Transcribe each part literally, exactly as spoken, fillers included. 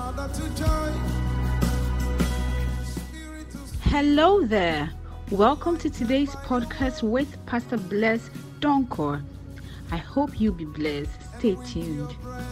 Hello there. Welcome to today's podcast with Pastor Bless Donkor. I hope you'll be blessed. Stay tuned.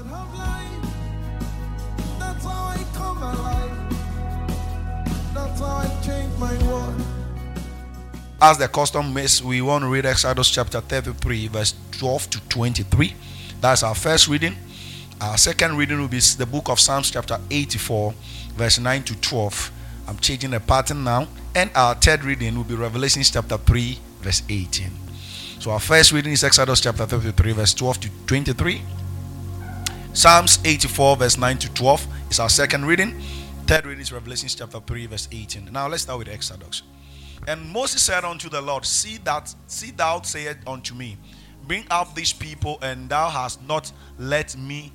That's how I come alive. That's how I change my world. As the custom is, we want to read Exodus chapter thirty-three, verse twelve to twenty-three. That's our first reading. Our second reading will be the book of Psalms chapter eighty-four, verse nine to twelve. I'm changing the pattern now. And our third reading will be Revelation chapter three, verse eighteen. So our first reading is Exodus chapter thirty-three, verse twelve to twenty-three. Psalms eighty-four, verse nine to twelve is our second reading. Third reading is Revelation chapter three, verse eighteen. Now let's start with Exodus. And Moses said unto the Lord, See that, see thou sayest unto me, Bring out these people, and thou hast not let me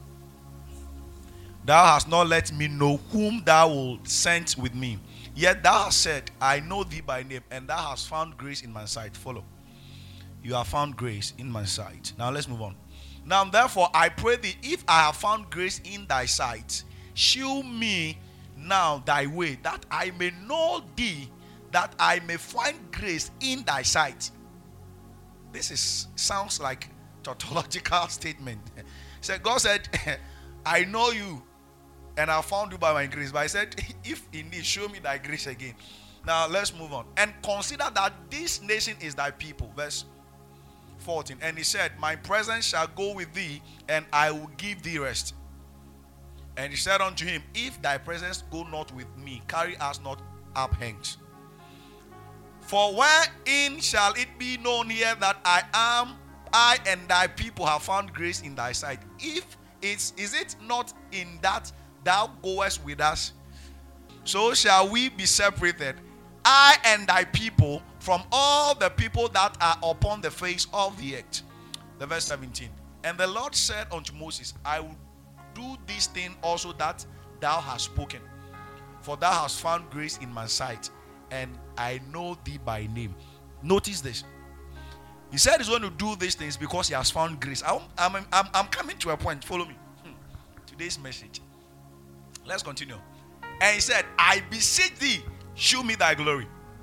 Thou hast not let me know whom thou wilt send with me. Yet thou hast said, I know thee by name, and thou hast found grace in my sight. Follow. You have found grace in my sight. Now let's move on. Now therefore I pray thee, if I have found grace in thy sight, shew me now thy way, that I may know thee, that I may find grace in thy sight. This is sounds like tautological statement. So God said, I know you, and I found you by my grace. But I said, if indeed, show me thy grace again. Now let's move on. And consider that this nation is thy people. Verse fourteen. And he said, my presence shall go with thee, and I will give thee rest. And he said unto him, if thy presence go not with me, carry us not up hence. For wherein shall it be known here that I am, I and thy people have found grace in thy sight? If it's, is it not in that thou goest with us? So shall we be separated, I and thy people, from all the people that are upon the face of the earth. The verse seventeen. And the Lord said unto Moses, I will do this thing also that thou hast spoken, for thou hast found grace in my sight, and I know thee by name. Notice this. He said he's going to do these things because he has found grace. I'm, I'm, I'm, I'm coming to a point. Follow me. Hmm. Today's message. Let's continue. And he said, I beseech thee, show me thy glory.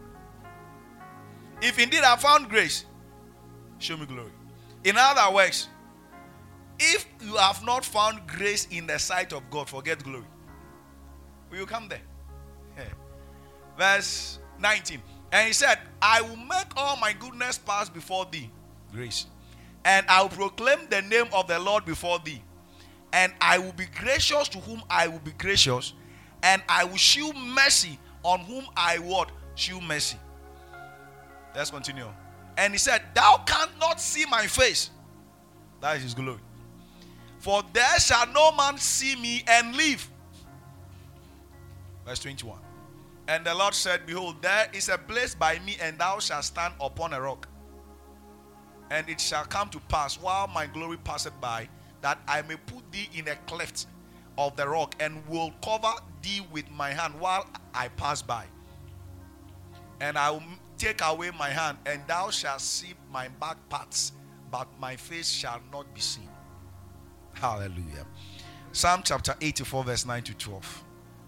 If indeed I found grace, show me glory. In other words, if you have not found grace in the sight of God, forget glory. Will you come there? Yeah. Verse nineteen. And he said, I will make all my goodness pass before thee, grace, and I will proclaim the name of the Lord before thee, and I will be gracious to whom I will be gracious, and I will shew mercy on whom I would shew mercy. Let's continue. And he said, thou canst not see my face. That is his glory. For there shall no man see me and live. Verse twenty-one. And the Lord said, behold, there is a place by me, and thou shalt stand upon a rock. And it shall come to pass, while my glory passeth by, that I may put thee in a cleft of the rock, and will cover thee with my hand while I pass by. And I will take away my hand, and thou shalt see my back parts, but my face shall not be seen. Hallelujah. Psalm chapter eighty-four, verse nine to twelve.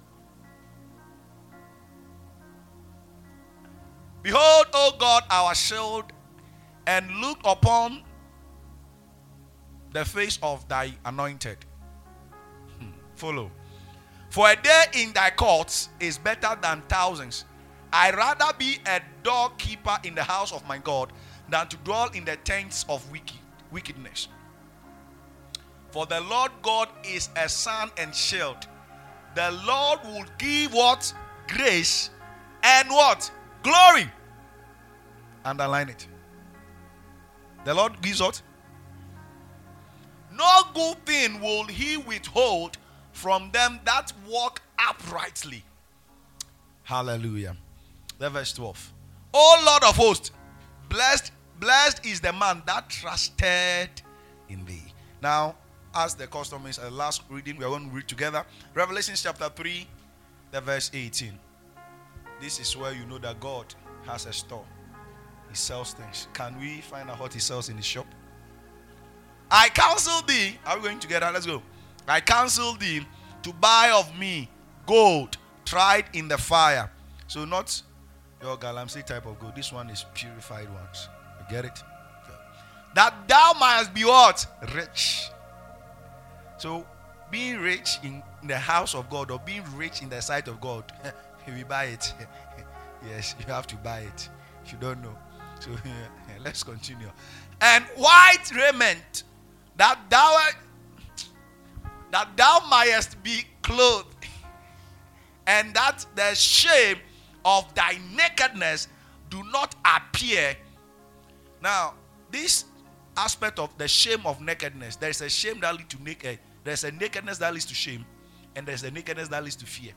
Behold, O God, our shield, and look upon the face of thy anointed. Hmm. Follow. For a day in thy courts is better than thousands. I rather be a doorkeeper in the house of my God than to dwell in the tents of wicked, wickedness. For the Lord God is a sun and shield. The Lord will give what? Grace and what? Glory. Underline it. The Lord gives what? No good thing will he withhold from them that walk uprightly. Hallelujah. The verse twelve. O Lord of hosts, blessed, blessed is the man that trusted in thee. Now, as the custom is, a last reading, we are going to read together. Revelation chapter three, the verse eighteen. This is where you know that God has a store. He sells things. Can we find out what he sells in his shop? I counsel thee. Are we going together? Let's go. I counsel thee to buy of me gold tried in the fire. So not your galamsey type of gold. This one is purified ones. You get it? That thou mightest be what? Rich. So being rich in the house of God or being rich in the sight of God, we buy it. Yes, you have to buy it. If you don't know. So let's continue. And white raiment, that thou that thou mightest be clothed, and that the shame of thy nakedness do not appear. Now, this aspect of the shame of nakedness, there is a shame that leads to naked, there's a nakedness that leads to shame, and there's a nakedness that leads to fear.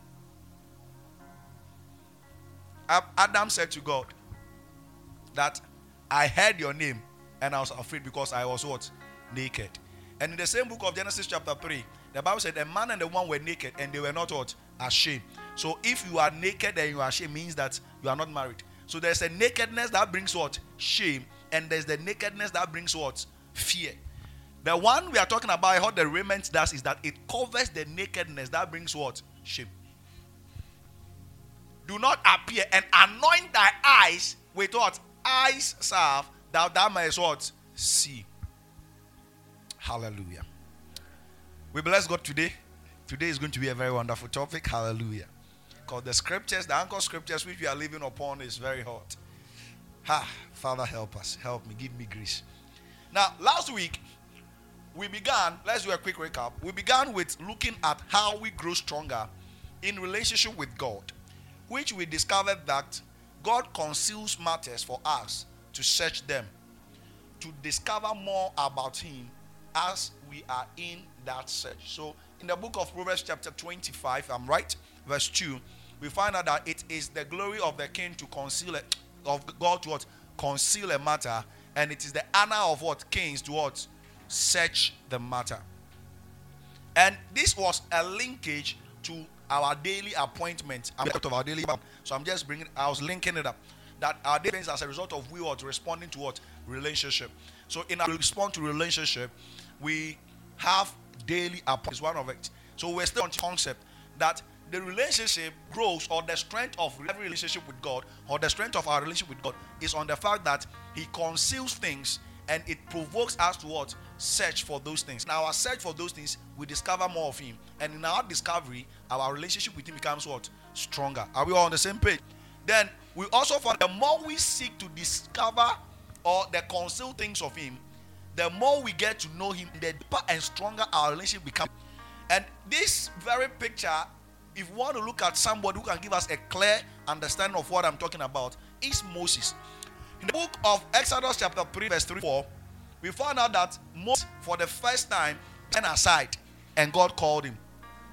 Adam said to God that I heard your name and I was afraid because I was what? Naked. And in the same book of Genesis chapter three, the Bible said the man and the woman were naked and they were not what? Ashamed. So if you are naked and you are ashamed, means that you are not married. So there's a nakedness that brings what? Shame. And there's the nakedness that brings what? Fear. The one we are talking about, how the raiment does, is that it covers the nakedness that brings what? Shame. Do not appear and anoint thy eyes with what? Eyes salve, that thou mayest what? See. Hallelujah. We bless God today. Today is going to be a very wonderful topic. Hallelujah. Because the scriptures, the anchor scriptures which we are living upon is very hot. Ha, Father, help us. Help me. Give me grace. Now, last week, we began, let's do a quick recap. We began with looking at how we grow stronger in relationship with God, which we discovered that God conceals matters for us to search them, to discover more about Him as we are in that search. So, in the book of Proverbs chapter twenty-five, I'm right, verse two, we find out that it is the glory of the king to conceal it, of God to what? Conceal a matter, and it is the honor of what? Kings to what? Search the matter. And this was a linkage to our daily appointment. I'm out of our daily, so I'm just bringing. I was linking it up. That our daily as a result of we what responding to what? Relationship. So in our response to relationship, we have daily appointment is one of it. So we're still on the concept that the relationship grows, or the strength of every relationship with God, or the strength of our relationship with God, is on the fact that He conceals things and it provokes us to what? Search for those things. In our search for those things, we discover more of Him, and in our discovery, our relationship with Him becomes what? Stronger. Are we all on the same page? Then we also find the more we seek to discover or the conceal things of Him, the more we get to know Him, the deeper and stronger our relationship becomes. And this very picture, if we want to look at somebody who can give us a clear understanding of what I'm talking about, is Moses. In the book of Exodus chapter three verse three to four, we found out that Moses for the first time turned aside and God called him.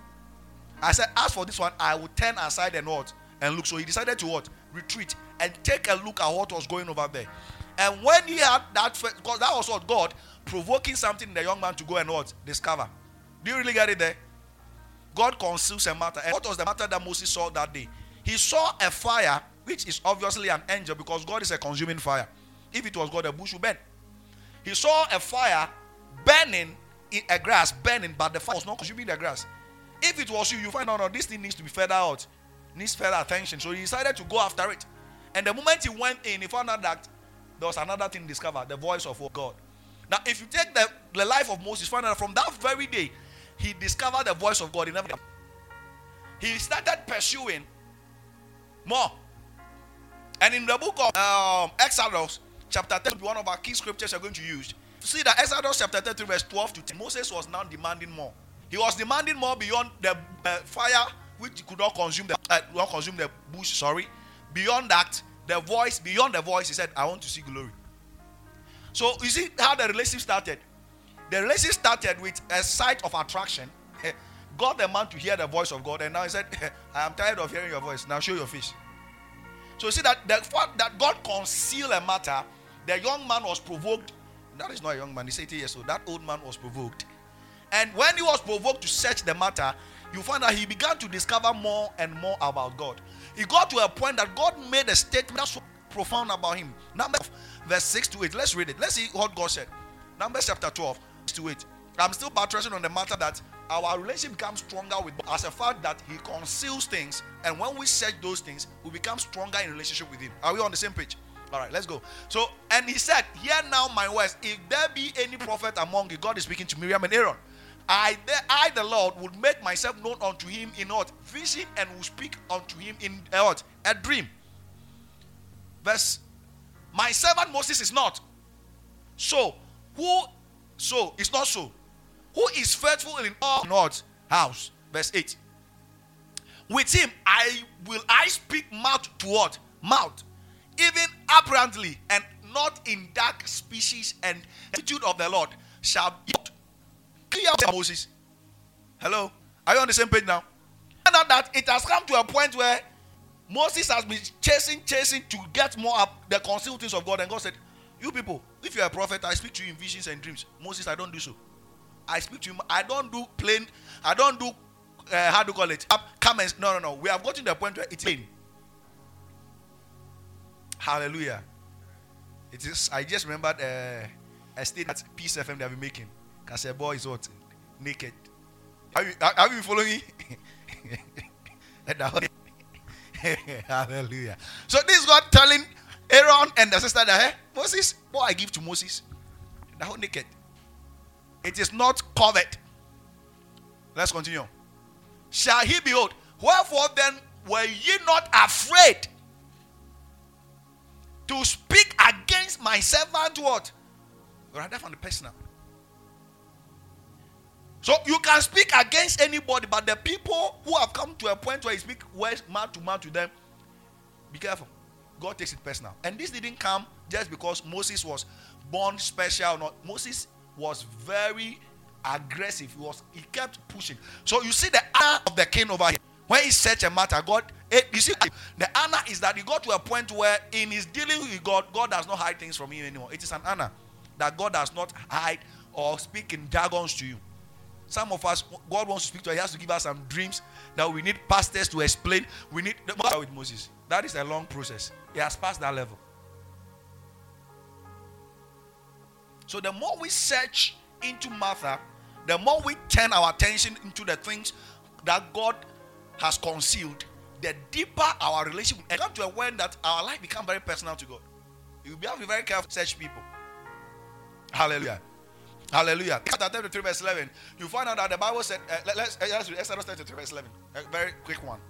I said, as for this one, I will turn aside and what? And look. So he decided to what? Retreat and take a look at what was going over there. And when he had that, because that was what? God provoking something in the young man to go and what? Discover. Do you really get it there? God conceals a matter. And what was the matter that Moses saw that day? He saw a fire, which is obviously an angel, because God is a consuming fire. If it was God, the bush would burn. He saw a fire burning in a grass, burning, but the fire was not consuming the grass. If it was you, you find out, no, this thing needs to be further out, needs further attention. So he decided to go after it. And the moment he went in, he found out that there was another thing discovered, the voice of God. Now, if you take the, the life of Moses, find out from that very day, he discovered the voice of God. He never. He started pursuing more. And in the book of um, Exodus, chapter ten, one of our key scriptures are going to use. See that Exodus chapter thirty, verse twelve to ten, Moses was now demanding more. He was demanding more beyond the uh, fire, which could not consume the uh, not consume the bush. Sorry, beyond that, the voice. Beyond the voice, he said, "I want to see glory." So you see how the relationship started. The relationship started with a sight of attraction. Got the man to hear the voice of God, and now he said, "I am tired of hearing your voice. Now show your face." So you see that the fact that God concealed a matter, the young man was provoked. That is not a young man, he's eighty years old. That old man was provoked. And when he was provoked to search the matter, you find that he began to discover more and more about God. He got to a point that God made a statement that's so profound about him. Numbers verse six to eight. Let's read it. Let's see what God said. Numbers chapter twelve, six to eight. I'm still buttressing on the matter that our relationship becomes stronger with God as a fact that He conceals things, and when we search those things, we become stronger in relationship with Him. Are we on the same page? All right, let's go. So, and He said, "Hear now my words. If there be any prophet among you," God is speaking to Miriam and Aaron, I, the, I, the Lord, would make myself known unto him in what? Vision, and will speak unto him in uh, what? A dream. Verse, my servant Moses is not. So, who, so, it's not so. Who is faithful in all God's house? Verse eight. With him, I will I speak mouth to what? Mouth. Even apparently, and not in dark species, and the attitude of the Lord shall be clear. Moses. Hello? Are you on the same page now? Now that it has come to a point where Moses has been chasing, chasing to get more up the concealed things of God, and God said, "You people, if you are a prophet, I speak to you in visions and dreams." Moses, I don't do so. I speak to him. I don't do plain. I don't do uh, how do you call it? Comments. No, no, no. We have gotten to the point where it's plain. Hallelujah. It is. I just remembered uh, a state that Peace F M they have been making. Because a boy is what? Naked. Have you, have you following me? Hallelujah. So this is God telling Aaron and the sister that, hey, Moses, what I give to Moses, the whole naked. It is not covered. Let's continue. Shall he behold? Wherefore then were ye not afraid to speak against my servant? What? Rather from the personal. So you can speak against anybody, but the people who have come to a point where you speak words mouth to mouth to them, be careful. God takes it personal. And this didn't come just because Moses was born special. Not Moses was very aggressive. He was he kept pushing. So you see the honor of the king over here. When he such a matter, God, it, you see, the honor is that he got to a point where in his dealing with God, God does not hide things from him anymore. It is an honor that God does not hide or speak in jargons to you. Some of us, God wants to speak to us. He has to give us some dreams that we need pastors to explain. We need the matter with Moses. That is a long process. He has passed that level. So the more we search into Martha, the more we turn our attention into the things that God has concealed, the deeper our relationship will come to a point that our life becomes very personal to God. You will have to be very careful to search people. Hallelujah. Hallelujah. Chapter thirty-three, verse eleven. You find out that the Bible said, uh, let, let's, uh, let's read Exodus thirty-three, verse eleven. A very quick one.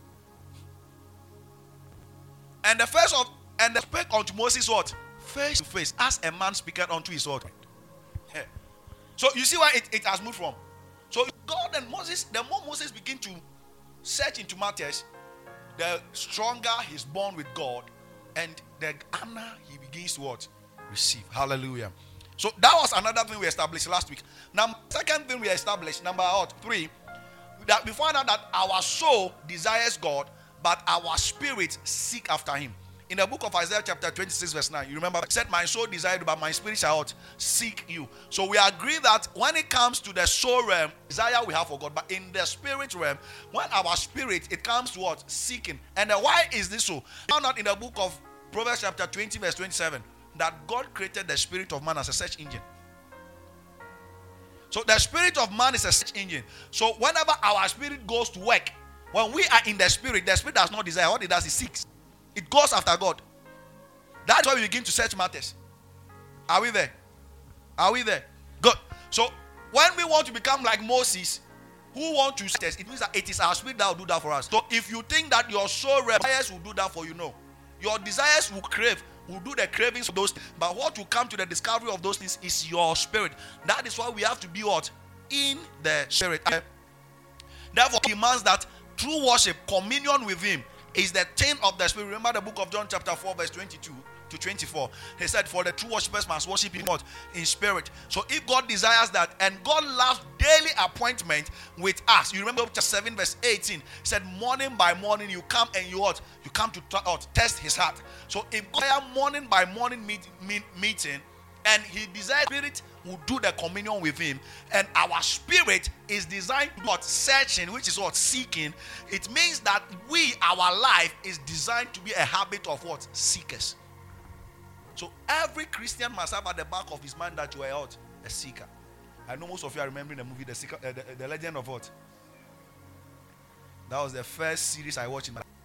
And the first of, and the spake unto Moses what? Face to face, as a man speaketh unto his what? Yeah. So you see why it, it has moved from. So God and Moses, the more Moses begin to search into matters, the stronger he's born with God, and the honor he begins to what? Receive. Hallelujah. So that was another thing we established last week. Now, second thing we established, number what, three, that we find out that our soul desires God, but our spirit seek after him. In the book of Isaiah chapter twenty-six verse nine, you remember, it said, my soul desired, but my spirit shall what? Seek you. So we agree that when it comes to the soul realm, desire we have for God, but in the spirit realm, when our spirit, it comes to what? Seeking. And then why is this so? Found out in the book of Proverbs chapter twenty verse twenty-seven, that God created the spirit of man as a search engine. So the spirit of man is a search engine. So whenever our spirit goes to work, when we are in the spirit, the spirit does not desire. What it does is seeks. It goes after God. That's why we begin to search matters. Are we there? Are we there? Good. So when we want to become like Moses, who want to test, it means that it is our spirit that will do that for us. So if you think that your soul desires will do that for you, no. Your desires will crave, will do the cravings of those, but what will come to the discovery of those things is your spirit. That is why we have to be what? In the spirit. Therefore, it demands that true worship, communion with him, is the thing of the spirit. Remember the book of John chapter four verse twenty-two to twenty-four. He said, for the true worshippers must worship him what? In spirit. So if God desires that, and God loves daily appointment with us. You remember chapter seven verse eighteen. He said, morning by morning you come and you what? You come to t- what? Test his heart. So if God morning by morning meet, meet, meeting, and he desires spirit will do the communion with him, and our spirit is designed to what? Searching, which is what? Seeking. It means that we, our life is designed to be a habit of what? Seekers. So every Christian must have at the back of his mind that you are what? A seeker. I know most of you are remembering the movie, The, Secret, uh, the, the Legend of what? That was the first series I watched in my life.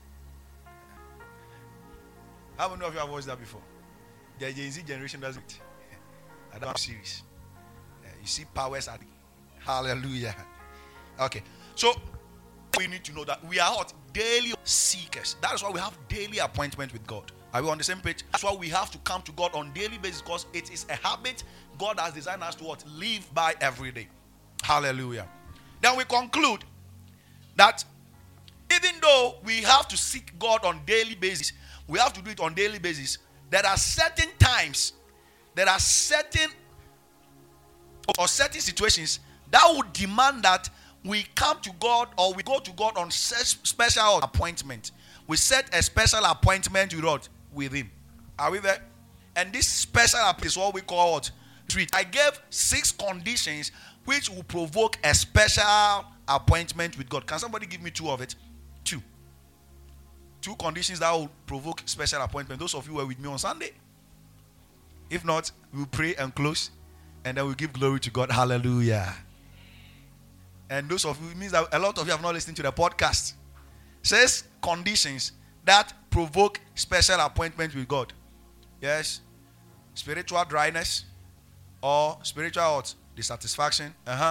How many of you have watched that before? The Gen Z generation does it. That series. Uh, you see powers at it. Hallelujah. Okay. So we need to know that we are what? Daily seekers. That is why we have daily appointment with God. Are we on the same page? That's why we have to come to God on daily basis, because it is a habit God has designed us to what? Live by every day. Hallelujah. Then we conclude that even though we have to seek God on daily basis, we have to do it on daily basis. There are certain times, there are certain or certain situations that would demand that we come to God, or we go to God on special appointment. We set a special appointment with God, with Him. Are we there? And this special appointment is what we call what? Treat. I gave six conditions which will provoke a special appointment with God. Can somebody give me two of it? Two. Two conditions that will provoke special appointment. Those of you who were with me on Sunday. If not, we'll pray and close, and then we'll give glory to God. Hallelujah. And those of you, it means that a lot of you have not listened to the podcast. Says conditions that provoke special appointment with God. Yes. Spiritual dryness or spiritual what? Dissatisfaction. Uh-huh.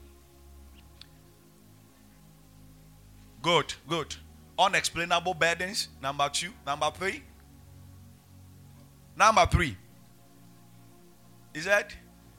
Good, good. Unexplainable burdens. Number two. Number three. Number three. Is that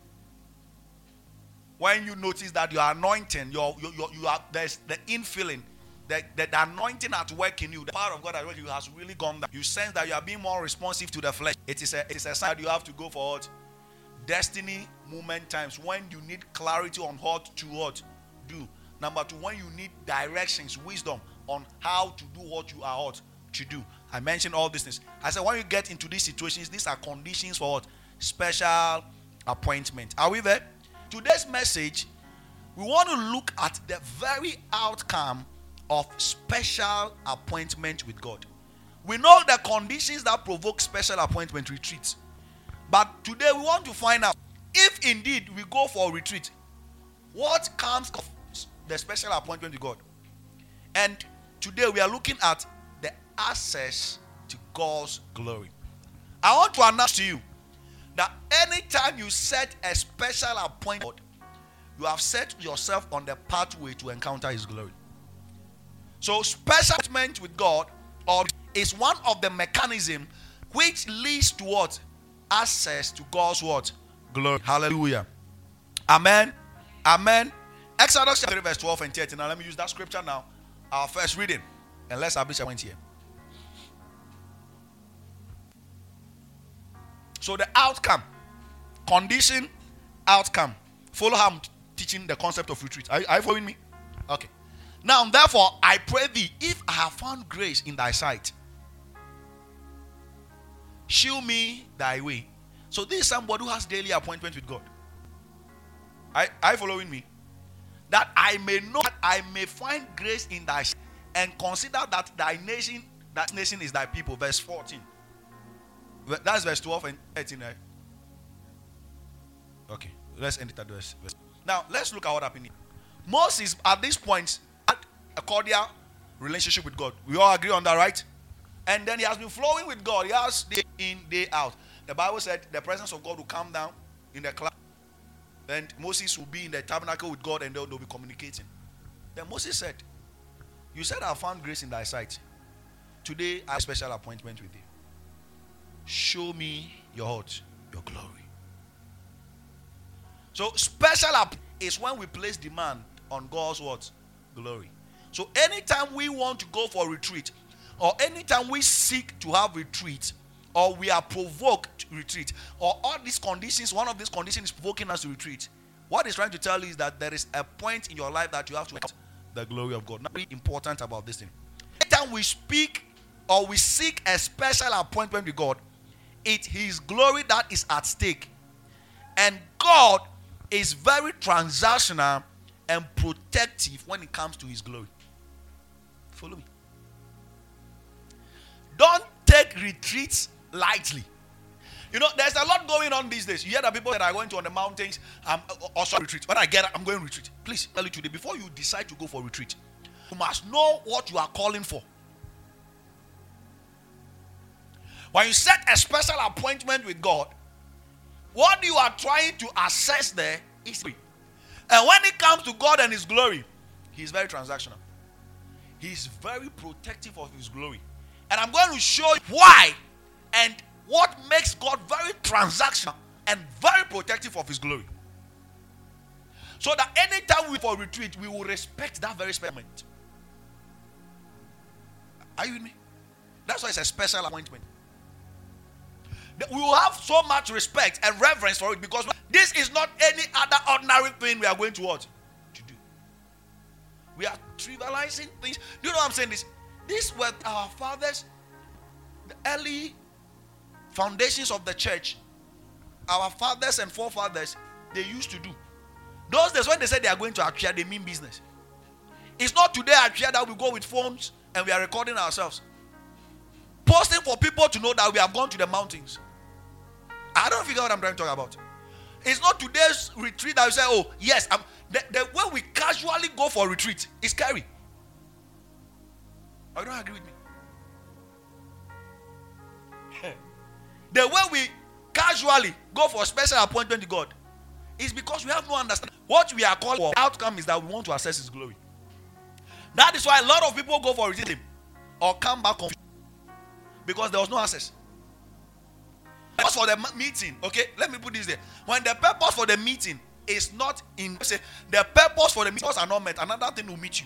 when you notice that your anointing, your, your, your, you are, there's the infilling, the, the, the anointing at work in you, the power of God at work in you has really gone down. You sense that you are being more responsive to the flesh. It is a, it is a sign that you have to go for what? Destiny moment times, when you need clarity on what to what do. Number two, when you need directions, wisdom on how to do what you are ought to do. I mentioned all these things. I said when you get into these situations, these are conditions for what? Special appointment. Are we there? Today's message, we want to look at the very outcome of special appointment with God. We know the conditions that provoke special appointment retreats. But today we want to find out if indeed we go for a retreat, what comes of the special appointment with God. And today we are looking at the access to God's glory. I want to announce to you that anytime you set a special appointment, you have set yourself on the pathway to encounter His glory. So special appointment with God or is one of the mechanisms which leads to what? Access to God's what? Glory. Hallelujah. Amen. Amen. Exodus chapter three verse twelve and thirteen. Now let me use that scripture now. Our first reading. And let's establish a point here. So the outcome, condition, outcome. Follow how I'm teaching the concept of retreat. Are, are you following me? Okay. Now, therefore, I pray thee, if I have found grace in thy sight, shew me thy way. So this is somebody who has daily appointment with God. Are, are you following me? That I may know, that I may find grace in thy sight, and consider that thy nation, that nation is thy people. Verse fourteen. That's verse twelve and thirteen, right? Okay, let's end it at verse. Now, let's look at what happened here. Moses, at this point, had a cordial relationship with God. We all agree on that, right? And then he has been flowing with God. He has day in, day out. The Bible said the presence of God will come down in the cloud. And Moses will be in the tabernacle with God, and they'll, they'll be communicating. Then Moses said, you said I found grace in thy sight. Today I have a special appointment with thee. Show me your heart, your glory. So special app is when we place demand on God's what? Glory. So anytime we want to go for retreat, or anytime we seek to have retreat, or we are provoked to retreat, or all these conditions, one of these conditions is provoking us to retreat, what it's trying to tell you is that there is a point in your life that you have to have the glory of God. Not really important about this thing. Anytime we speak or we seek a special appointment with God, it's His glory that is at stake. And God is very transactional and protective when it comes to His glory. Follow me. Don't take retreats lightly. You know, there's a lot going on these days. You hear that people that are going to on the mountains, um, also retreat. When I get, I'm going retreat. Please tell you today, before you decide to go for retreat, you must know what you are calling for. When you set a special appointment with God, what you are trying to assess there is free. And when it comes to God and His glory, He is very transactional. He is very protective of His glory. And I'm going to show you why and what makes God very transactional and very protective of His glory. So that anytime we for retreat, we will respect that very experiment. Are you with me? That's why it's a special appointment. We will have so much respect and reverence for it because this is not any other ordinary thing we are going to what? To do. We are trivializing things. Do you know what I'm saying? This, these were our fathers, the early foundations of the church. Our fathers and forefathers, they used to do. Those days when they said they are going to Akria, they mean business. It's not today Akria that we go with phones and we are recording ourselves. Posting for people to know that we have gone to the mountains. I don't figure what I'm trying to talk about. It's not today's retreat that you say, oh, yes, I'm, the, the way we casually go for retreat is scary. I don't agree with me. The way we casually go for a special appointment to God is because we have no understanding. What we are calling for outcome is that we want to access His glory. That is why a lot of people go for retreat or come back confused. Because there was no access. Purpose for the meeting, okay? Let me put this there. When the purpose for the meeting is not in, say, the purpose for the meeting are not met, another thing will meet you.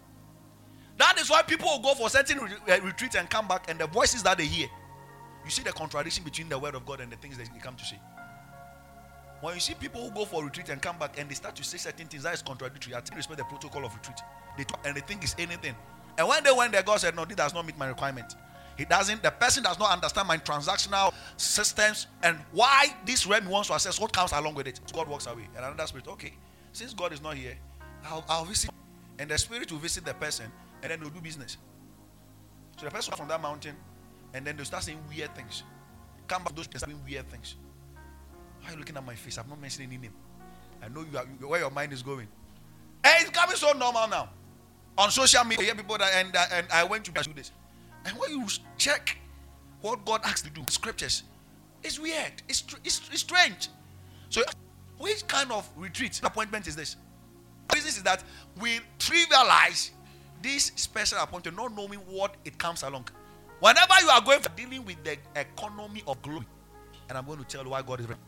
That is why people will go for certain re- retreats and come back, and the voices that they hear, you see the contradiction between the word of God and the things that they come to say. When you see people who go for retreat and come back and they start to say certain things that is contradictory, I think respect the protocol of retreat. They talk and they think it's anything. And when they went there, God said, no, this does not meet my requirement. He doesn't, the person does not understand my transactional systems and why this realm wants to access what comes along with it. So God walks away. And another spirit, okay, since God is not here, I'll, I'll visit. And the spirit will visit the person and then they'll do business. So the person from that mountain and then they'll start saying weird things. Come back, those saying weird things. Why are you looking at my face? I've not mentioned any name. I know you are, where your mind is going. And it's becoming so normal now. On social media, you hear people that, and, and I went to do this. And when you check what God asks to do, scriptures, it's weird. It's, it's, it's strange. So, which kind of retreat appointment is this? The reason is that we trivialize this special appointment, not knowing what it comes along. Whenever you are going for dealing with the economy of glory, and I'm going to tell you why God is ready.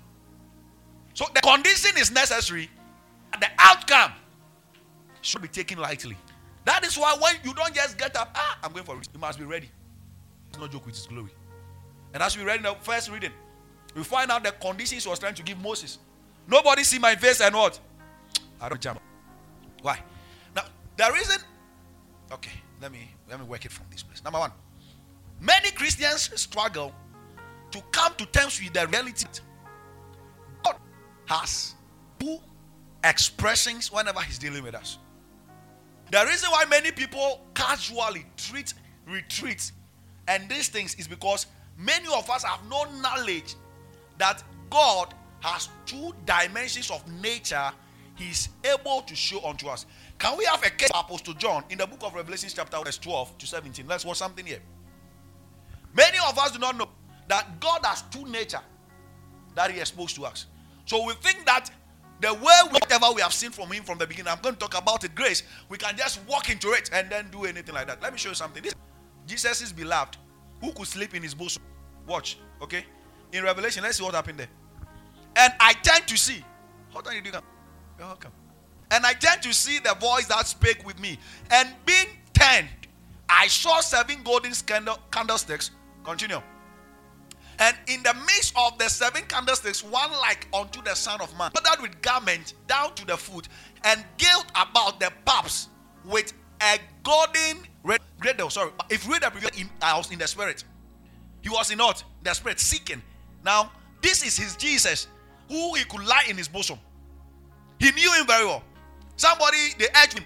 So, the condition is necessary, and the outcome should be taken lightly. That is why when you don't just get up, ah, I'm going for it. You must be ready. It's not joke with His glory. And as we read in the first reading, we find out the conditions He was trying to give Moses. Nobody see my face and what? I don't jump. Why? Now, the reason, okay, let me let me work it from this place. Number one, many Christians struggle to come to terms with the reality. God has two expressions whenever He's dealing with us. The reason why many people casually treat retreats and these things is because many of us have no knowledge that God has two dimensions of nature He's able to show unto us. Can we have a case of Apostle John in the book of Revelation chapter twelve to seventeen? Let's watch something here. Many of us do not know that God has two nature that He exposed to us. So we think that the way, whatever we have seen from Him from the beginning, I'm going to talk about it, grace. We can just walk into it and then do anything like that. Let me show you something. This Jesus is beloved. Who could sleep in His bosom? Watch, okay? In Revelation, let's see what happened there. And I tend to see. Hold on, you do come. You're welcome. And I tend to see the voice that spake with me. And being turned, I saw seven golden candlesticks. Continue. And in the midst of the seven candlesticks, one like unto the Son of Man, covered with garment down to the foot, and gilt about the paps with a golden red girdle. Sorry, if you read the previous, I was in the spirit. He was in what? The spirit seeking. Now, this is his Jesus, who he could lie in his bosom. He knew him very well. Somebody, they edged him.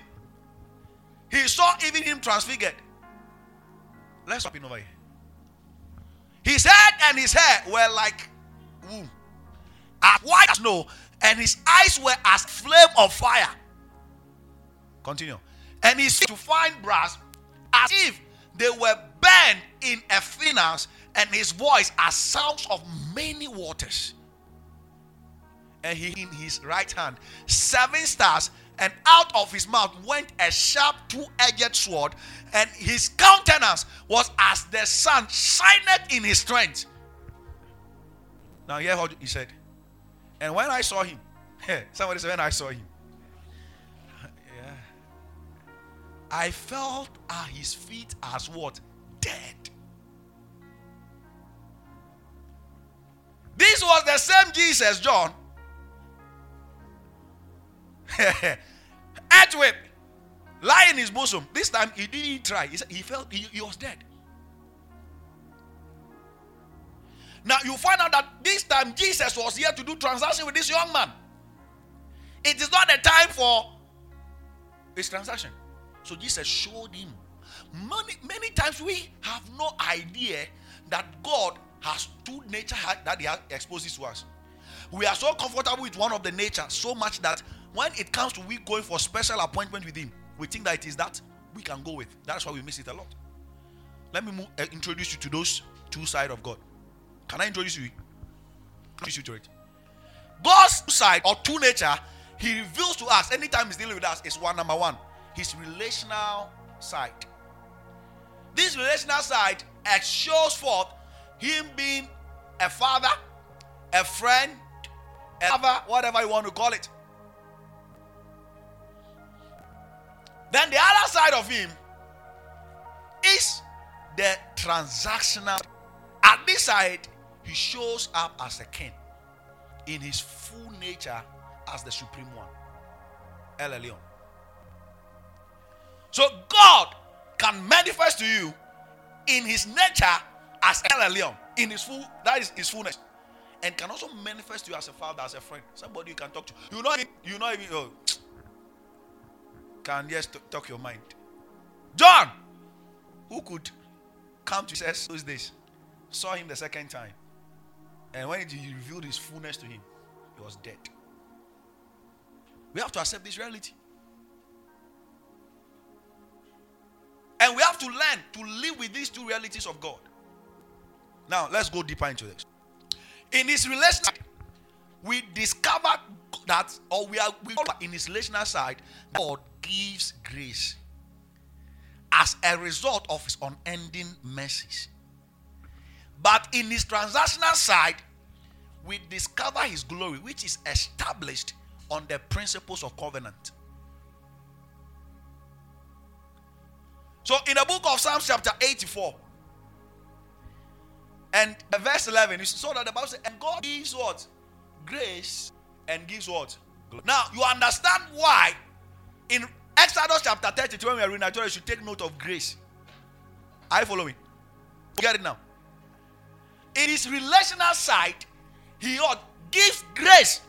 He saw even him transfigured. Let's stop in over here. His head and his hair were like wool, as white as snow, and his eyes were as flame of fire. Continue. And he seemed to find brass as if they were burned in a furnace, and his voice as sounds of many waters. And he in his right hand seven stars, and out of his mouth went a sharp two-edged sword, and his countenance was as the sun shineth in his strength. Now hear what he said. And when I saw him, somebody said, when I saw him, yeah, I felt at his feet as what? Dead. This was the same Jesus, John. Earthquake, lie in his bosom. This time he didn't try. He, said he felt he, he was dead. Now you find out that this time Jesus was here to do transaction with this young man. It is not the time for his transaction. So Jesus showed him. Many, many times we have no idea that God has two natures that he has exposed to us. We are so comfortable with one of the nature so much that when it comes to we going for special appointment with him, we think that it is that we can go with. That's why we miss it a lot. Let me move, uh, introduce you to those two sides of God. Can I introduce you? Introduce you to it. God's side or two nature, he reveals to us anytime he's dealing with us is one number one, his relational side. This relational side it shows forth him being a father, a friend, a lover, whatever you want to call it. Then the other side of him is the transactional. At this side, he shows up as a king in his full nature as the supreme one. El Elyon. So God can manifest to you in his nature as El Elyon, in his full, that is his fullness, and can also manifest to you as a father, as a friend, somebody you can talk to. You know, you know, even oh, can just talk your mind. John, who could come to Jesus those days, saw him the second time, and when he revealed his fullness to him, he was dead. We have to accept this reality. And we have to learn to live with these two realities of God. Now, let's go deeper into this. In his relationship, we discover that, or we are we in his relational side, God gives grace as a result of his unending mercies. But in his transactional side, we discover his glory, which is established on the principles of covenant. So in the book of Psalms chapter eighty-four and verse eleven, you saw that the Bible says, and God gives what? Grace and gives what? Now you understand why in Exodus chapter thirty-two, when we are reading, I told you should take note of grace. Are you following? Get it now. In his relational side, he what? Gives grace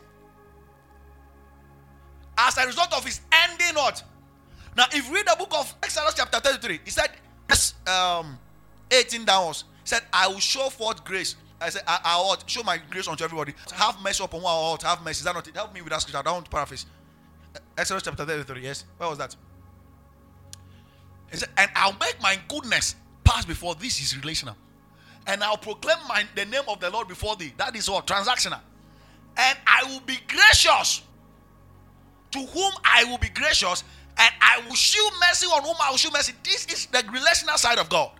as a result of his ending what? Now, if you read the book of Exodus chapter thirty-three, he said, um, eighteen downwards, he said, I will show forth grace. I said, I, I will show my grace unto everybody. Have mercy upon one, I will have mercy. Is that not it? Help me with that scripture. I don't want to paraphrase. Exodus chapter thirty-three, yes. Where was that? He said, and I'll make my goodness pass before thee. This is relational. And I'll proclaim my, the name of the Lord before thee. That is what? Transactional. And I will be gracious to whom I will be gracious, and I will shew mercy on whom I will shew mercy. This is the relational side of God.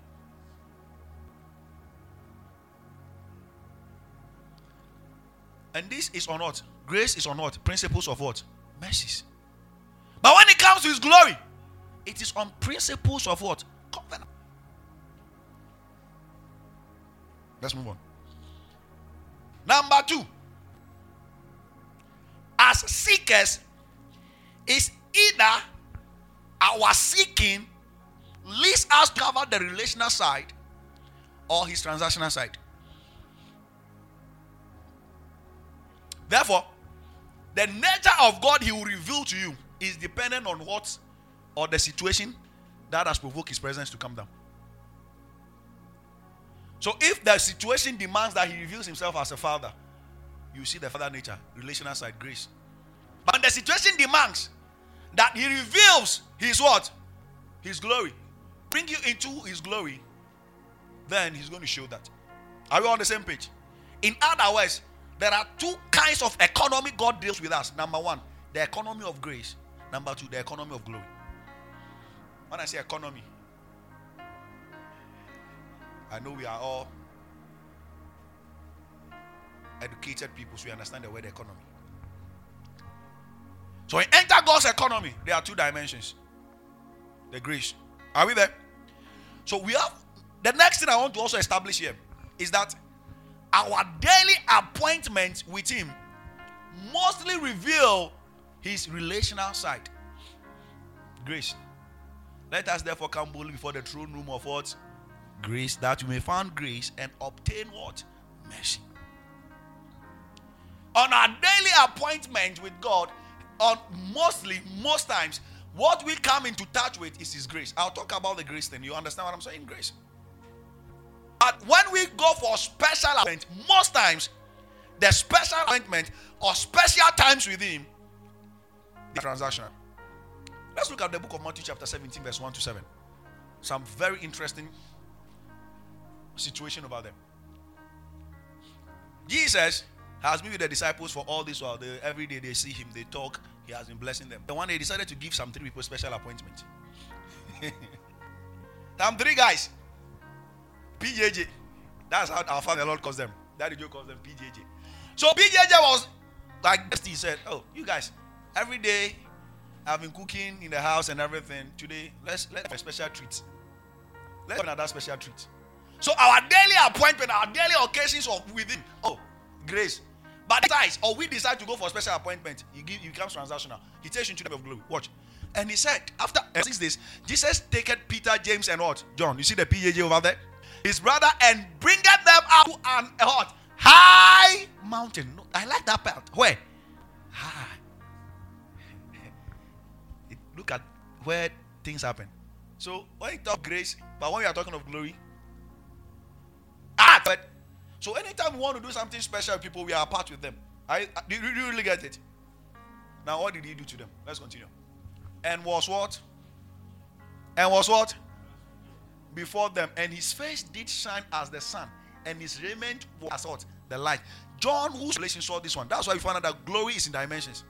And this is on what? Grace is on what? Principles of what? Mercies. But when it comes to his glory, it is on principles of what? Covenant. Let's move on. Number two. As seekers, is either our seeking leads us to cover the relational side or his transactional side. Therefore, the nature of God he will reveal to you is dependent on what or the situation that has provoked his presence to come down. So if the situation demands that he reveals himself as a father, you see the father nature, relational side, grace. But the situation demands that he reveals his what? His glory. Bring you into his glory. Then he's going to show that. Are we on the same page? In other words, there are two kinds of economy God deals with us. Number one, the economy of grace. Number two, the economy of glory. When I say economy, I know we are all educated people, so we understand the word economy. So when enter God's economy, there are two dimensions. The grace. Are we there? So we have, the next thing I want to also establish here is that our daily appointment with him mostly reveal his relational side. Grace. Let us therefore come boldly before the throne room of what? Grace, that you may find grace and obtain what? Mercy. On our daily appointment with God, on mostly, most times, what we come into touch with is his grace. I'll talk about the grace thing. You understand what I'm saying? Grace. But when we go for special appointment, most times, the special appointment or special times with him is transactional. Let's look at the book of Matthew chapter seventeen, verse one to seven. Some very interesting situation about them. Jesus has been with the disciples for all this while. They, every day they see him, they talk. He has been blessing them. The one day he decided to give some three people special appointment. Some three guys. P J J. That's how our Father the Lord calls them. Daddy Joe calls them P J J. So P J J was like, he said, oh, you guys, every day I've been cooking in the house and everything. Today, let's let's have a special treat. Let's have another special treat. So our daily appointment, our daily occasions of with him, oh, grace. But besides, or we decide to go for a special appointment, he, give, he becomes transactional. He takes you into the of glory. Watch. And he said, after six days, Jesus taketh Peter, James, and what? John. You see the P J J over there? His brother, and bringeth them out to an a what? High mountain. No, I like that part. Where? High. Look at where things happen. So when you talk grace, but when you are talking of glory, ah, but so anytime we want to do something special, people, we are apart with them. I, do you really get it? Now, what did he do to them? Let's continue. And was what? And was what? Before them. And his face did shine as the sun, and his raiment was as what? The light. John, whose relation saw this one. That's why we found out that glory is in dimensions.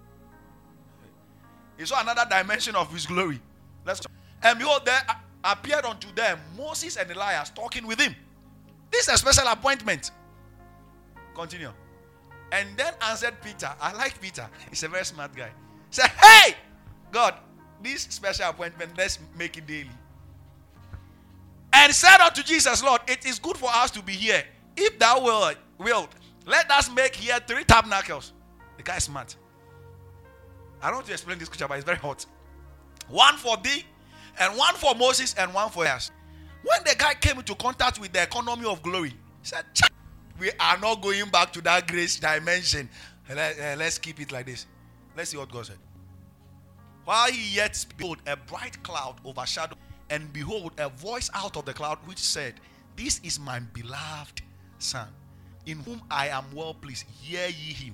He saw another dimension of his glory. Let's. And behold, there appeared unto them Moses and Elias talking with him. This is a special appointment. Continue. And then answered Peter. I like Peter. He's a very smart guy. He said, hey, God, this special appointment, let's make it daily. And said unto Jesus, Lord, it is good for us to be here. If thou wilt, wilt, let us make here three tabernacles. The guy is smart. I don't want to explain this scripture, but it's very hot. One for thee, and one for Moses, and one for us. When the guy came into contact with the economy of glory, he said, we are not going back to that grace dimension. Let, uh, let's keep it like this. Let's see what God said. While he yet spoke, behold, a bright cloud overshadowed, and behold, a voice out of the cloud which said, this is my beloved Son, in whom I am well pleased. Hear ye him.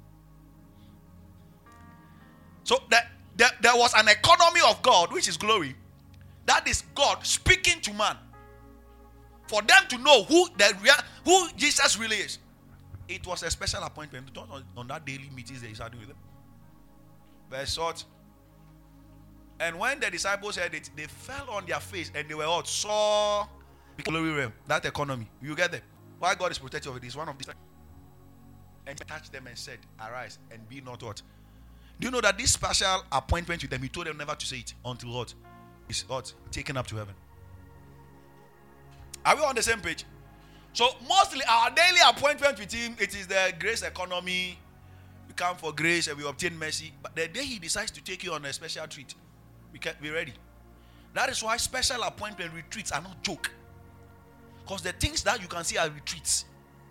So that there, there was an economy of God, which is glory. That is God speaking to man. For them to know who the who Jesus really is. It was a special appointment. On, on that daily meetings they started with them. Verse what? And when the disciples heard it, they fell on their face and they were all saw the glory realm. That economy. You get that? Why God is protective of it is one of these. And he touched them and said, arise and be not what? Do you know that this special appointment with them, he told them never to say it until what? Is what? Taken up to heaven. Are we on the same page? So mostly our daily appointment with him, it is the grace economy. We come for grace and we obtain mercy. But the day he decides to take you on a special treat, we can't be ready. That is why special appointment retreats are not joke. Because the things that you can see are retreats.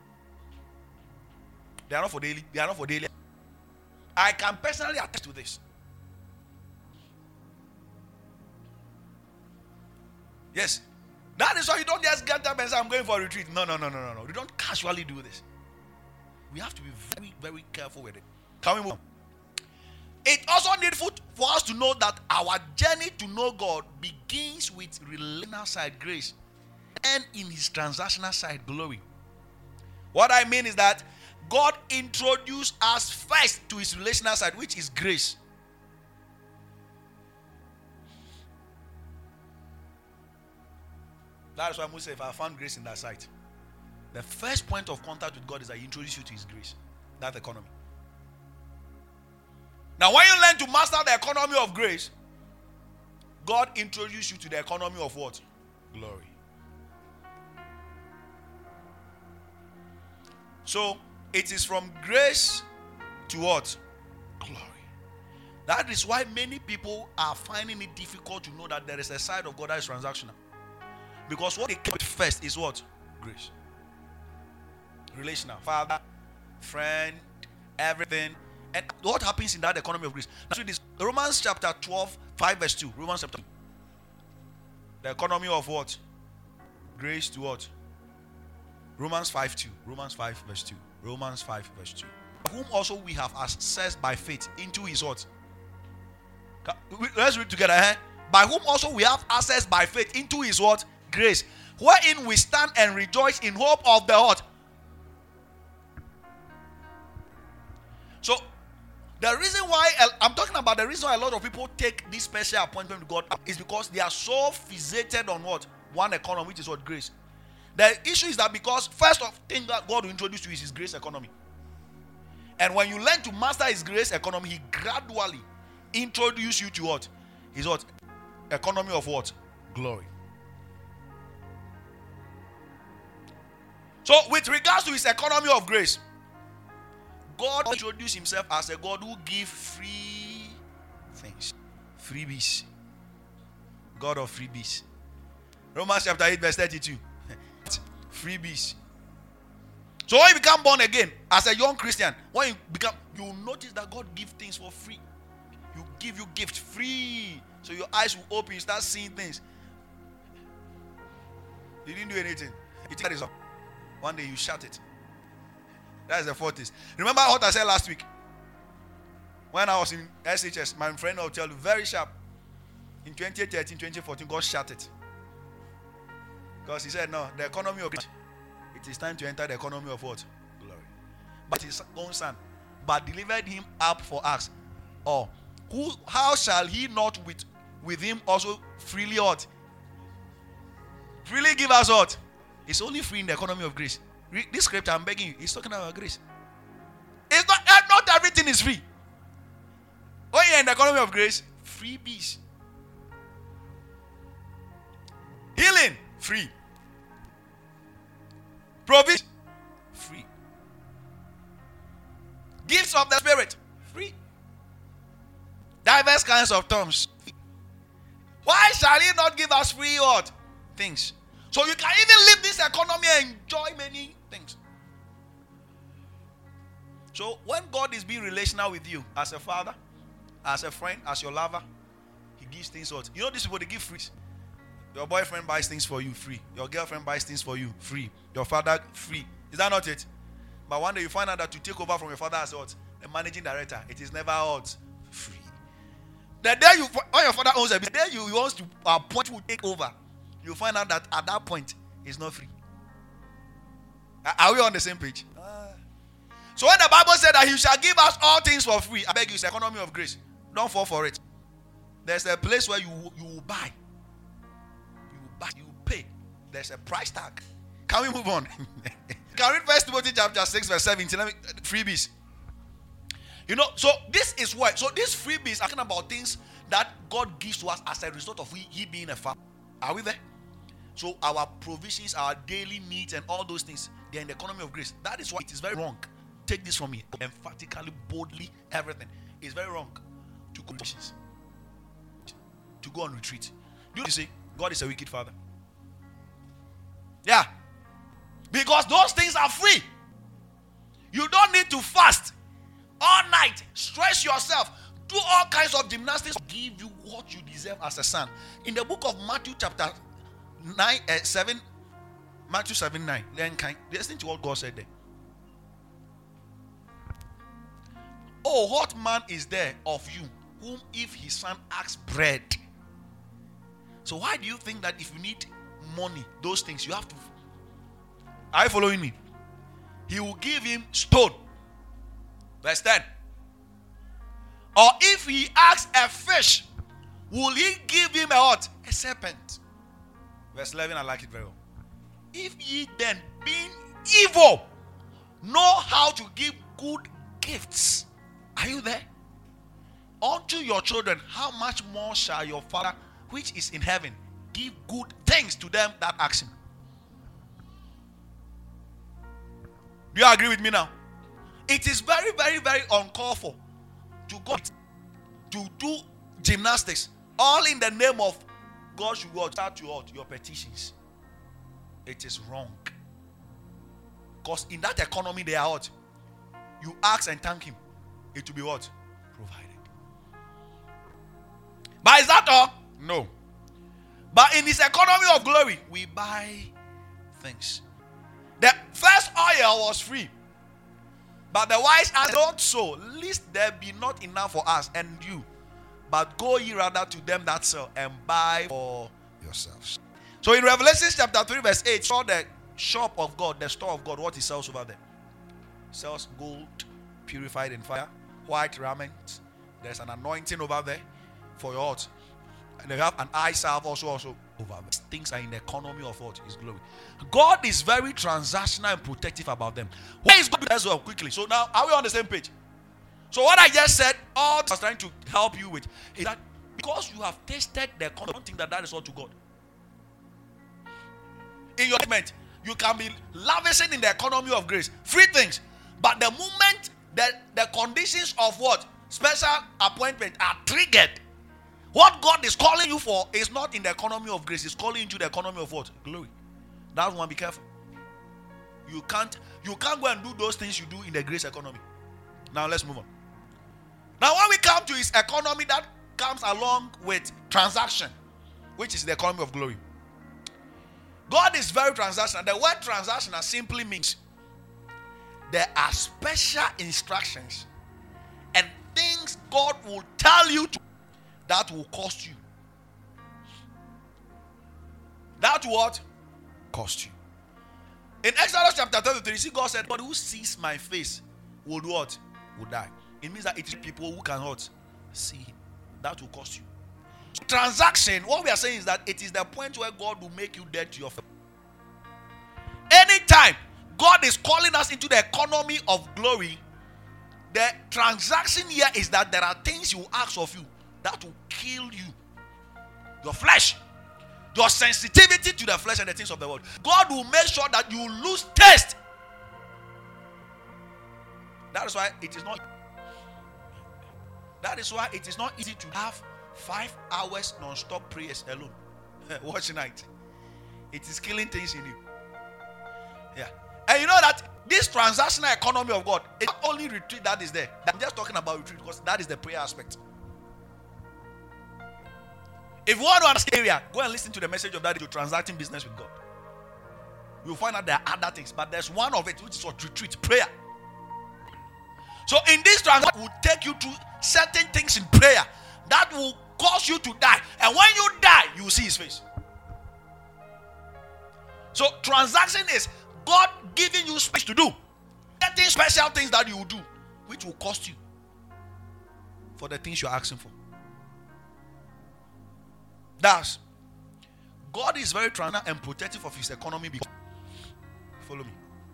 They are not for daily. They are not for daily. I can personally attest to this. Yes. That is why you don't just get up and say, I'm going for a retreat. No, no, no, no, no, no. You don't casually do this. We have to be very, very careful with it. Can we move on? It also needful for us to know that our journey to know God begins with relational side grace and in his transactional side glory. What I mean is that God introduced us first to his relational side, which is grace. That is why Moses said, if I found grace in that side, the first point of contact with God is that he introduces you to his grace. That's economy. Now, when you learn to master the economy of grace, God introduces you to the economy of what? Glory. So, it is from grace to what? Glory. That is why many people are finding it difficult to know that there is a side of God that is transactional. Because what they kept first is what? Grace. Relational. Father, friend, everything. And what happens in that economy of grace? Now, read this. Romans chapter twelve, five verse two. Romans chapter two. The economy of what? Grace to what? Romans five two. Romans five verse two. Romans five verse two. Whom also we have access by faith into his what? Let's read together. Eh? By whom also we have access by faith into his what? Grace. Wherein we stand and rejoice in hope of the what? So, the reason why, I'm talking about the reason why a lot of people take this special appointment with God is because they are so fixated on what? One economy, which is what? Grace. The issue is that because first of thing that God will introduce you is his grace economy. And when you learn to master his grace economy, he gradually introduces you to what? His what? Economy of what? Glory. So, with regards to his economy of grace, God introduced himself as a God who gives free things. Freebies. God of freebies. Romans chapter eight verse thirty-two. Freebies. So when you become born again as a young Christian, when you become, you notice that God gives things for free. You give you gift free. So your eyes will open, you start seeing things. You didn't do anything. You think that is up. One day you shut it. That is the forties. Remember what I said last week? When I was in S H S, my friend will tell you very sharp. In twenty thirteen, twenty fourteen, God shut it. Because he said, no, the economy of it is time to enter the economy of what? Glory. But his own son, but delivered him up for us. Or who? How shall he not with, with him also freely what? Freely give us what? It's only free in the economy of grace. Read this scripture, I'm begging you. He's talking about grace. It's not, not everything is free. When you're in the economy of grace, freebies. Healing, free. Provision, free. Gifts of the Spirit, free. Diverse kinds of tongues. Why shall he not give us free what? Things. So you can even live this economy and enjoy many things. So when God is being relational with you as a father, as a friend, as your lover, he gives things what? You know these people, they give free. Your boyfriend buys things for you, free. Your girlfriend buys things for you, free. Your father, free. Is that not it? But one day you find out that to take over from your father as what? The managing director. It is never what? Free. The day you, when your father owns a business, the day you wants to appoint who take over, you find out that at that point, it's not free. Are we on the same page? Uh, so when the Bible said that he shall give us all things for free, I beg you, it's economy of grace. Don't fall for it. There's a place where you, you will buy. You will buy, you will pay. There's a price tag. Can we move on? Can we read First Timothy chapter six, verse seventeen? Let me, freebies. You know, so this is why. So these freebies are talking about things that God gives to us as a result of he, he being a father. Are we there? So our provisions, our daily needs, and all those things, they're in the economy of grace. That is why it is very wrong. Take this from me. Emphatically, boldly, everything. It's very wrong to go to go on retreat. Do you say God is a wicked father? Yeah. Because those things are free. You don't need to fast all night, stress yourself, do all kinds of gymnastics, give you what you deserve as a son. In the book of Matthew chapter nine, uh, seven, Matthew seven nine. Then can listen to what God said there. Oh, what man is there of you whom if his son asks bread? So why do you think that if you need money, those things you have to? Are you following me? He will give him stone. Verse ten. Or if he asks a fish, will he give him a what? A serpent. Verse eleven, I like it very well. If ye then, being evil, know how to give good gifts. Are you there? Unto your children, how much more shall your Father which is in heaven give good things to them that ask him? Do you agree with me now? It is very, very, very uncalled for to go to do gymnastics, all in the name of God should go start to out your petitions. It is wrong. Because in that economy they are out. You ask and thank him. It will be what? Provided. But is that all? No. But in this economy of glory, we buy things. The first oil was free. But the wise answered, not so, lest there be not enough for us and you. But go ye rather to them that sell and buy for yourselves. So in Revelation chapter three verse eight, saw the shop of God, the store of God, what he sells over there. Sells gold purified in fire, white raiment. There's an anointing over there for your heart. And they have an eye salve also also over there. Things are in the economy of what? His glory. God is very transactional and protective about them. Where is God as well? Quickly. So now, are we on the same page? So what I just said, all I was trying to help you with is that because you have tasted the economy, don't think that that is all to God. In your moment, you can be lavishing in the economy of grace, free things, but the moment that the conditions of what? Special appointment are triggered, what God is calling you for is not in the economy of grace. He's calling you to the economy of what? Glory. That one, be careful. You can't, you can't go and do those things you do in the grace economy. Now let's move on. Now when we come to his economy that comes along with transaction, which is the economy of glory. God is very transactional. The word transactional simply means there are special instructions and things God will tell you to that will cost you. That what? Cost you. In Exodus chapter thirty-three, see God said, God who sees my face will do what? Will die. It means that it is people who cannot see him. That will cost you. So transaction, what we are saying is that it is the point where God will make you dead to your faith. Anytime God is calling us into the economy of glory, the transaction here is that there are things He will ask of you that will kill you. Your flesh, your sensitivity to the flesh and the things of the world. God will make sure that you lose taste. That is why it is not. That is why it is not easy to have five hours non-stop prayers alone. Watch night. It is killing things in you. Yeah. And you know that this transactional economy of God, it's not only retreat that is there. I'm just talking about retreat because that is the prayer aspect. If you want to understand area, go and listen to the message of that you're transacting business with God. You'll find out there are other things, but there's one of it which is what? Retreat, prayer. So in this transaction, will take you to certain things in prayer that will cause you to die. And when you die, you will see His face. So transaction is God giving you space to do certain special things that you will do, which will cost you for the things you're asking for. Thus, God is very transparent and protective of His economy. Because, follow me.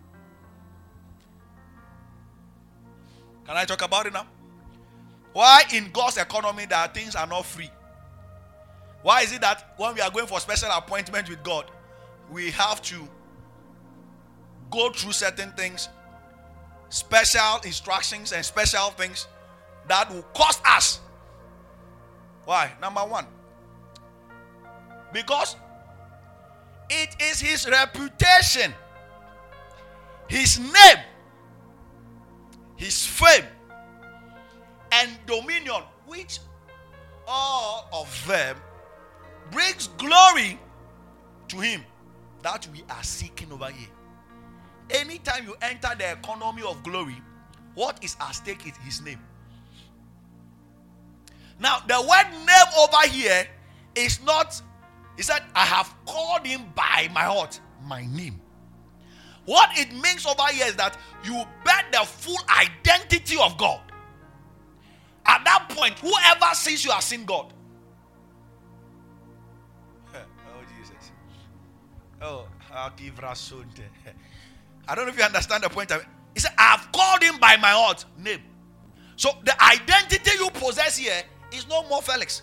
Can I talk about it now? Why in God's economy there are things are not free? Why is it that when we are going for special appointment with God, we have to go through certain things, special instructions and special things that will cost us? Why? Number one, because it is His reputation, His name, His fame, and dominion, which all of them brings glory to him that we are seeking over here. Anytime you enter the economy of glory, what is at stake is his name. Now, the word name over here is not, he said, I have called him by my what? My name. What it means over here is that you bear the full identity of God. At that point, whoever sees you has seen God. Oh, Jesus. Oh, I'll give Rasunte. I don't know if you understand the point. He said, I have called him by my what? Name. So the identity you possess here is no more Felix.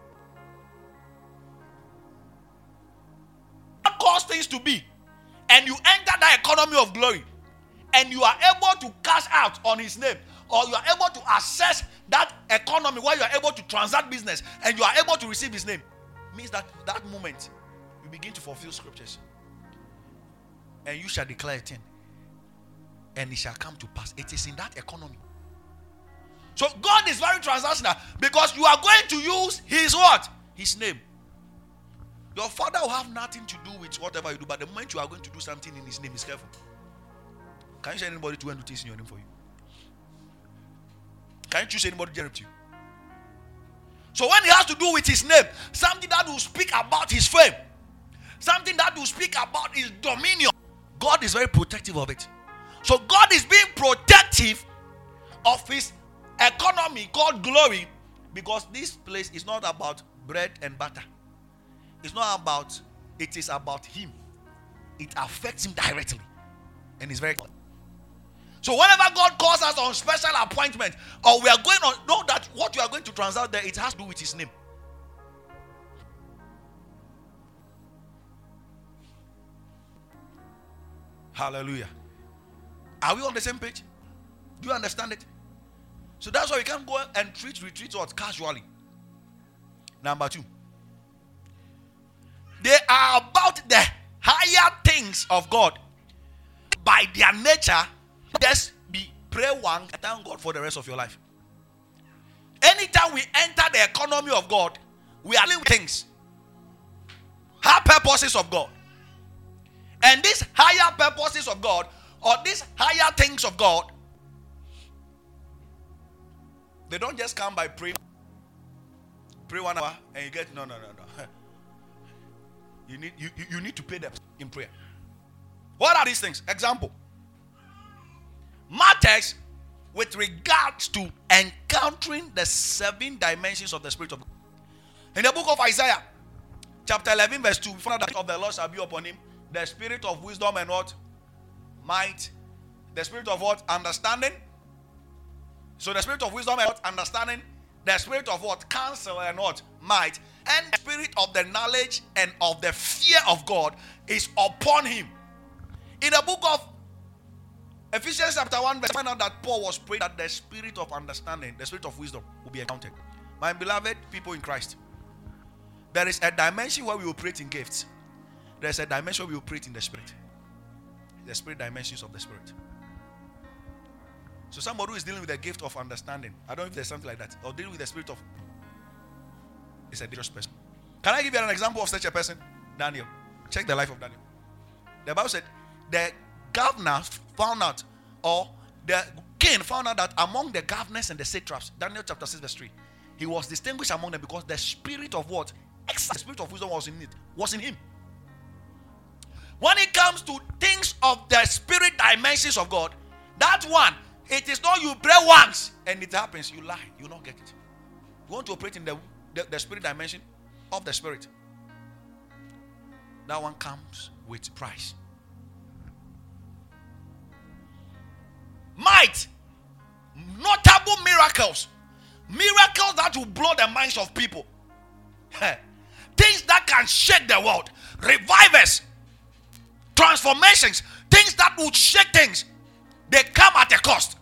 God causes things to be, and you enter that economy of glory, and you are able to cash out on his name, or you are able to access that economy where you are able to transact business, and you are able to receive his name. Means that that moment you begin to fulfill scriptures, and you shall declare a thing, and it shall come to pass. It is in that economy. So God is very transactional, because you are going to use his what? His name. Your father will have nothing to do with whatever you do, but the moment you are going to do something in his name, is careful. Can you send anybody to go and do things in your name for you? Can you choose anybody to generate you? So when he has to do with his name, something that will speak about his fame, something that will speak about his dominion, God is very protective of it. So God is being protective of his economy called glory, because this place is not about bread and butter. It's not about, it is about him. It affects him directly. And it's very clear. So whenever God calls us on special appointment, or we are going on, know that what you are going to transact there, it has to do with his name. Hallelujah. Are we on the same page? Do you understand it? So that's why we can't go and treat retreats or casually. Number two, they are about the higher things of God. By their nature, just be pray one and thank God for the rest of your life. Anytime we enter the economy of God, we are dealing with things, high purposes of God. And these higher purposes of God, or these higher things of God, they don't just come by praying. Pray one hour and you get, no, no, no, no. You need, you, you need to pay them in prayer. What are these things? Example. Matters with regards to encountering the seven dimensions of the Spirit of God. In the book of Isaiah, chapter eleven, verse two, for that of the Lord shall be upon him, the spirit of wisdom and what? Might. The spirit of what? Understanding. So the spirit of wisdom and what? Understanding. The spirit of what? Counsel and what? Might. And the spirit of the knowledge and of the fear of God is upon him. In the book of Ephesians chapter one, verse find out that Paul was praying that the spirit of understanding, the spirit of wisdom will be encountered. My beloved people in Christ, there is a dimension where we operate in gifts. There is a dimension where we operate in the spirit. The spirit dimensions of the spirit. So somebody who is dealing with the gift of understanding, I don't know if there's something like that, or dealing with the spirit of, is a dangerous person. Can I give you an example of such a person? Daniel. Check the life of Daniel. The Bible said the governor found out, or the king found out that among the governors and the satraps, Daniel chapter six verse three, he was distinguished among them because the spirit of what? The spirit of wisdom was in it, was in him. When it comes to things of the spirit dimensions of God, that one, it is not you pray once and it happens. You lie, you don't get it. You want to operate in the, the, the spirit dimension of the spirit. That one comes with price. Might, notable miracles, miracles that will blow the minds of people, things that can shake the world, revivers, transformations, things that will shake things. They come at a cost.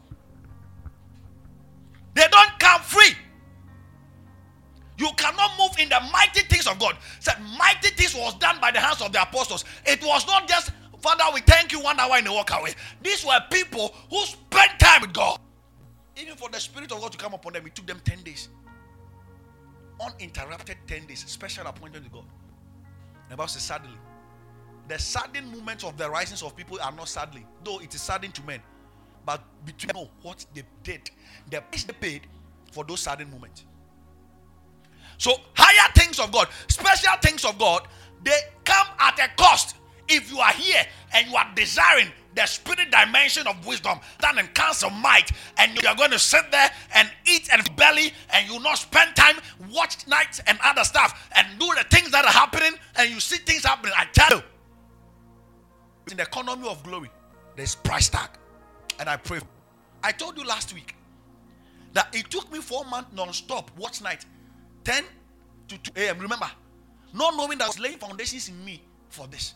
They don't come free. You cannot move in the mighty things of God. Said mighty things was done by the hands of the apostles. It was not just, Father, we thank you one hour and they walk away. These were people who spent time with God. Even for the Spirit of God to come upon them, it took them ten days. Uninterrupted ten days. Special appointment with God. The Bible says, suddenly, the sudden movements of the risings of people are not sadly, though it is saddening to men, but between know what they did, the price they paid for those sudden moments. So higher things of God, special things of God, they come at a cost. If you are here and you are desiring the spirit dimension of wisdom, stand and counsel might, and you are going to sit there and eat and belly, and you not spend time, watch nights and other stuff, and do the things that are happening, and you see things happening, I tell you, in the economy of glory, there's price tag. And I pray. I told you last week that it took me four months non-stop, watch night, ten to two a.m. Remember, not knowing that I was laying foundations in me for this.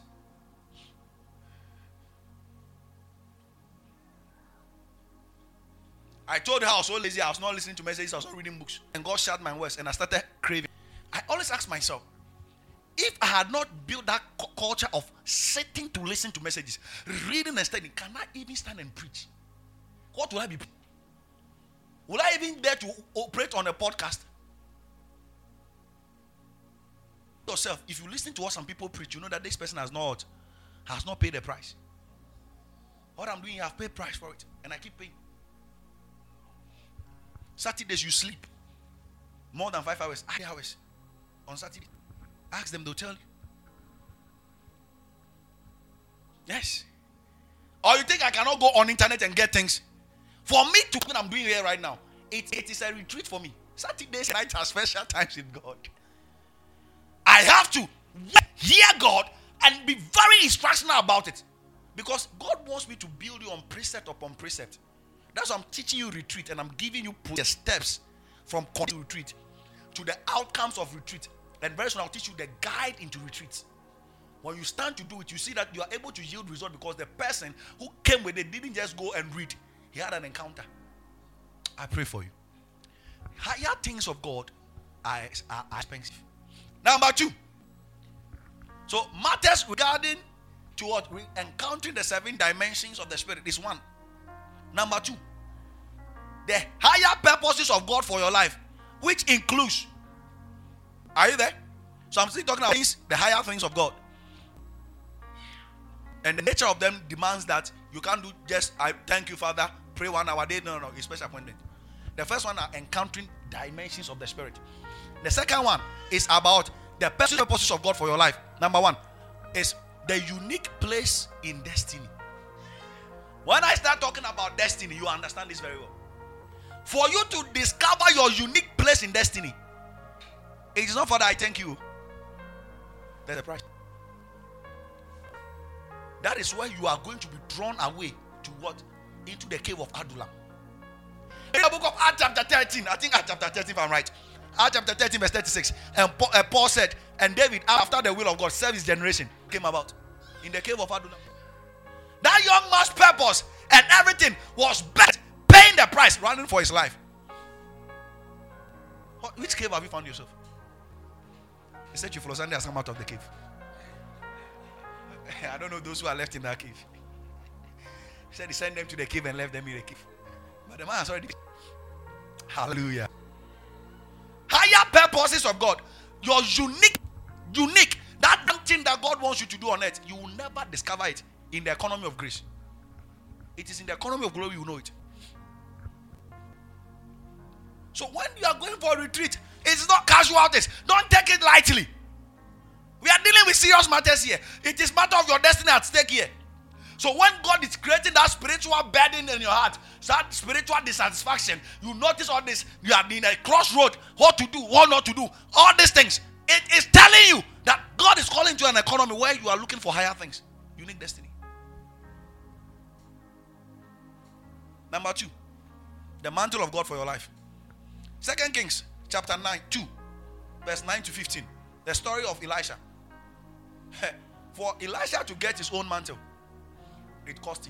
I told her I was so lazy, I was not listening to messages, I was not reading books. And God shut my words and I started craving. I always ask myself, if I had not built that cu- culture of sitting to listen to messages, reading and studying, can I even stand and preach? What will I be? Will I even dare to operate on a podcast? Yourself, if you listen to what some people preach, you know that this person has not has not paid the price. What I'm doing, I've paid price for it, and I keep paying. Saturdays you sleep more than five hours, eight hours on Saturday. Ask them, they'll tell you. Yes. Or you think I cannot go on internet and get things? For me to do what I'm doing here right now, it, it is a retreat for me. Saturdays nights are special times with God. I have to hear God and be very instructional about it. Because God wants me to build you on precept upon precept. That's why I'm teaching you retreat, and I'm giving you the steps from retreat to the outcomes of retreat. And very soon I'll teach you the guide into retreats. When you stand to do it, you see that you are able to yield result because the person who came with it didn't just go and read. He had an encounter. I pray for you. Higher things of God are, are, are expensive. Number two. So matters regarding to what? Encountering the seven dimensions of the Spirit is one. Number two. The higher purposes of God for your life, which includes. Are you there? So I'm still talking about things, the higher things of God. And the nature of them demands that you can't do just, I thank you, Father, pray one hour a day. No, no, no, it's special appointment. The first one are encountering dimensions of the Spirit. The second one is about the purposes of God for your life. Number one is the unique place in destiny. When I start talking about destiny, you understand this very well. For you to discover your unique place in destiny, it is not, Father, I thank you. There's a price. That is where you are going to be drawn away to what? Into the cave of Adullam. In the book of Acts chapter thirteen, I think Acts chapter thirteen if I'm right. Acts chapter thirteen verse thirty-six. And Paul, uh, Paul said, and David, after the will of God, served his generation, came about in the cave of Adullam. That young man's purpose and everything was bet, paying the price, running for his life. What, which cave have you found yourself? He said, you follow Sunday has come out of the cave. I don't know those who are left in that cave. He said he sent them to the cave and left them in the cave. But the man has already. Hallelujah. Higher purposes of God. Your unique, unique, that thing that God wants you to do on earth, you will never discover it in the economy of grace. It is in the economy of glory you know it. So when you are going for a retreat, it's not casualties. Don't take it lightly. We are dealing with serious matters here. It is matter of your destiny at stake here. So when God is creating that spiritual burden in your heart, that spiritual dissatisfaction, you notice all this, you are in a crossroad, what to do, what not to do, all these things. It is telling you that God is calling to an economy where you are looking for higher things. Unique destiny. Number two, the mantle of God for your life. Second Kings chapter nine, two, verse nine to fifteen. The story of Elisha. For Elisha to get his own mantle, it cost him.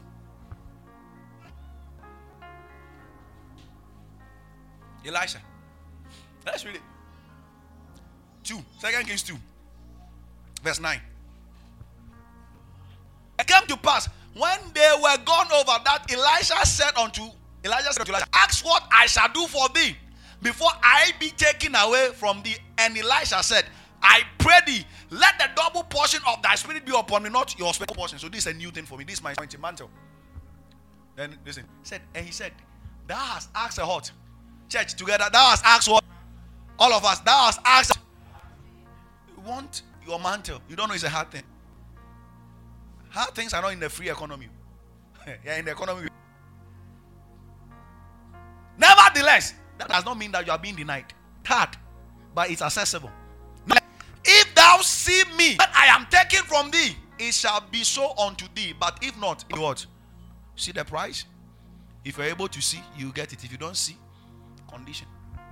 Elisha. Let's read it. two. Second Kings two. Verse nine. It came to pass when they were gone over that Elisha said unto Elijah said to Elisha, ask what I shall do for thee before I be taken away from thee. And Elisha said, I pray thee, let the double portion portion of thy spirit be upon me, not your special portion. So this is a new thing for me. This is my anointing mantle. Then listen, he said, and he said, thou hast asked a what? Church together, thou hast asked what? All of us, thou hast asked. You want your mantle. You don't know it's a hard thing. Hard things are not in the free economy. Yeah, in the economy. Nevertheless, that does not mean that you are being denied. Hard, but it's accessible. If thou see me, that I am taken from thee, it shall be so unto thee. But if not, what? See the price? If you're able to see, you get it. If you don't see, condition.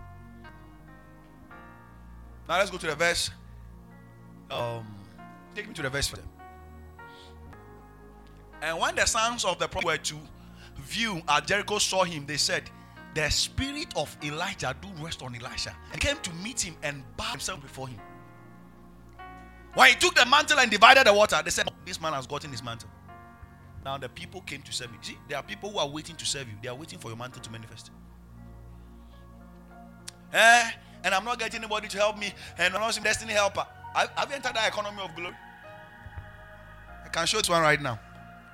Now let's go to the verse. Um, take me to the verse for them. And when the sons of the prophet were to view at Jericho saw him, they said, the spirit of Elijah do rest on Elisha, and came to meet him and bowed himself before him. When he took the mantle and divided the water, they said, this man has gotten his mantle. Now the people came to serve you. See, there are people who are waiting to serve you. They are waiting for your mantle to manifest. Eh, and I'm not getting anybody to help me, and I'm not some destiny helper. I, have you entered the economy of glory? I can show this one right now.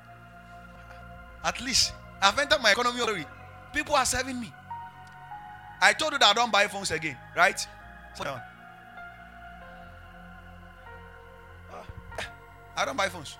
At least I've entered my economy of glory. People are serving me. I told you that I don't buy phones again, right? So, I don't buy phones.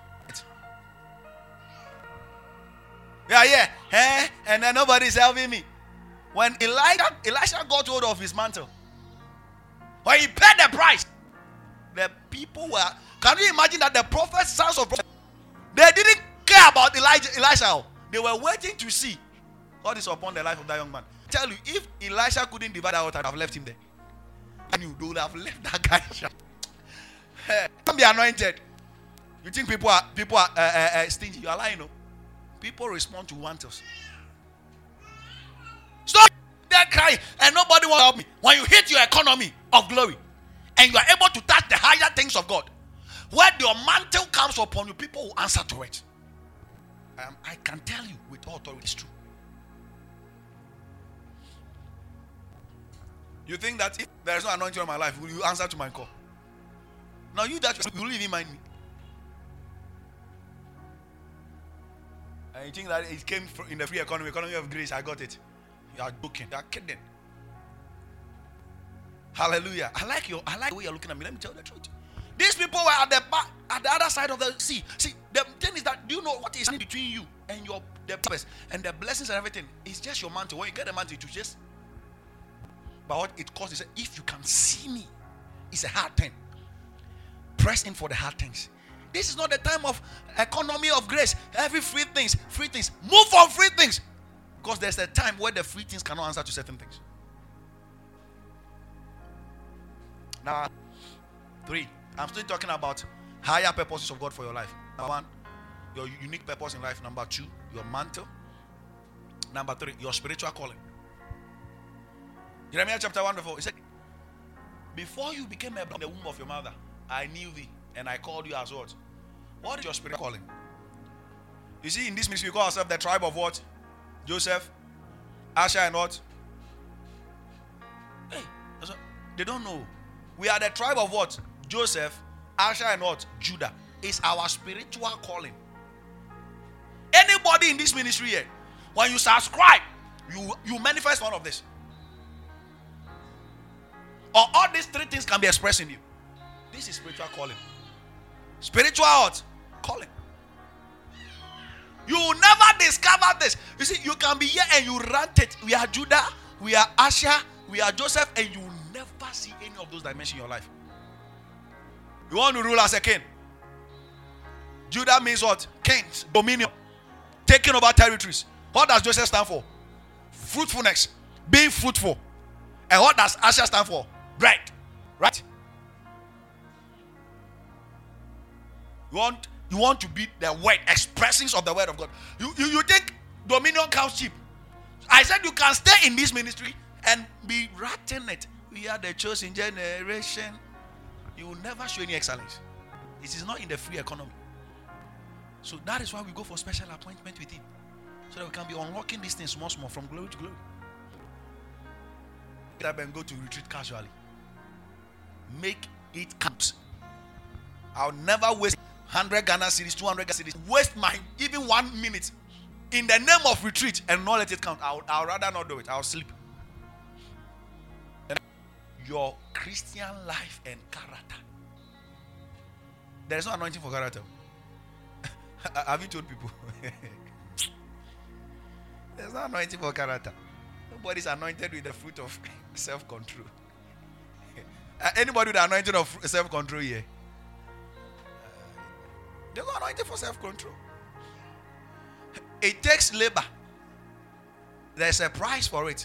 Yeah, yeah. Eh? And then nobody's helping me. When Elijah, Elisha got hold of his mantle, when he paid the price, the people were. Can you imagine that the prophets, sons of prophets, they didn't care about Elijah, Elisha. They were waiting to see what is upon the life of that young man. I tell you, if Elisha couldn't divide that water, I'd have left him there. And you would have left that guy. Don't be anointed. You think people are people are uh, uh, uh, stingy? You are lying, no? People respond to mantles. Stop! They're crying, and nobody will help me. When you hit your economy of glory, and you are able to touch the higher things of God, where your mantle comes upon you, people will answer to it. Um, I can tell you with all authority, it's true. You think that if there is no anointing on my life, will you answer to my call? Now you that you will even mind me. And you think that it came in the free economy, economy of grace, I got it. You are joking. You are kidding. Hallelujah. I like your I like the way you're looking at me. Let me tell you the truth. These people were at the back, at the other side of the sea. See, the thing is that do you know what is between you and your the purpose and the blessings and everything? It's just your mantle. When you get the mantle, you just. But what it costs is if you can see me, it's a hard thing. Press in for the hard things. This is not the time of economy of grace. Every free things, free things. Move for free things. Because there's a time where the free things cannot answer to certain things. Now, three. I'm still talking about higher purposes of God for your life. Number one, your unique purpose in life. Number two, your mantle. Number three, your spiritual calling. Jeremiah chapter one before, he said, before you became a in the womb of your mother, I knew thee, and I called you as what? What is your spiritual calling? You see, in this ministry, we call ourselves the tribe of what? Joseph, Asher, and what? Hey, they don't know. We are the tribe of what? Joseph, Asher, and what? Judah. It's our spiritual calling. Anybody in this ministry here, when you subscribe, you, you manifest one of this. Or all these three things can be expressed in you. This is spiritual calling. Spiritual what? Calling. You will never discover this. You see, you can be here and you rant it. We are Judah, we are Asher, we are Joseph, and you will never see any of those dimensions in your life. You want to rule as a king. Judah means what? Kings, dominion, taking over territories. What does Joseph stand for? Fruitfulness, being fruitful. And what does Asher stand for? Bread. Right? You want, you want to be the word, expressions of the word of God. You, you, you think dominion comes cheap. I said you can stay in this ministry and be ratting it. We are the chosen generation. You will never show any excellence. It is not in the free economy. So that is why we go for special appointment with him. So that we can be unlocking these things small, small from glory to glory. Get up and go to retreat casually. Make it count. I'll never waste one hundred Ghana cedis, two hundred Ghana cedis, waste my even one minute in the name of retreat and not let it count. I'll, I'll rather not do it. I'll sleep. Your Christian life and character. There is no anointing for character. Have you told people? There's no anointing for character. Nobody's anointed with the fruit of self-control. Anybody with the anointing of self-control here? Uh, there's no anointing for self-control. It takes labor. There's a price for it.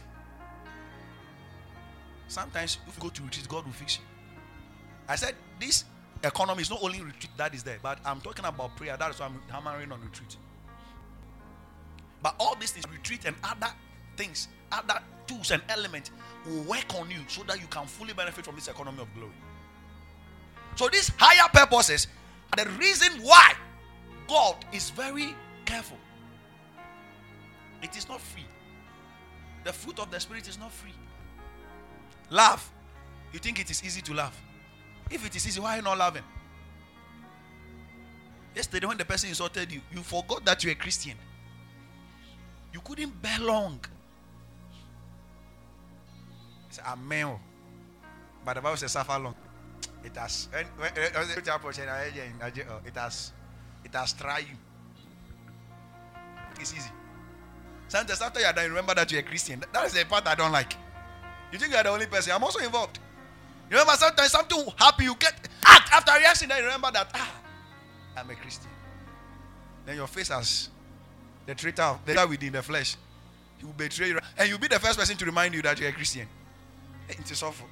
Sometimes if you go to retreat, God will fix you. I said this economy is not only retreat that is there, but I'm talking about prayer. That is why I'm hammering on retreat. But all these things, retreat and other things, other tools and elements will work on you so that you can fully benefit from this economy of glory. So these higher purposes are the reason why God is very careful. It is not free. The fruit of the Spirit is not free. Laugh. You think it is easy to laugh? If it is easy, why are you not laughing? Yesterday when the person insulted you, you forgot that you're a Christian. You couldn't bear long. It's a male. But the Bible says suffer long. It has it has it has tried you. It's easy. Sometimes after you are done, you remember that you're a Christian. That is the part I don't like. You think you are the only person. I'm also involved. You remember sometimes something will happen, you get act after reaction, then you remember that ah, I'm a Christian. Then your face has the traitor of the traitor within the flesh. He will betray you, and you'll be the first person to remind you that you're a Christian. It is awful.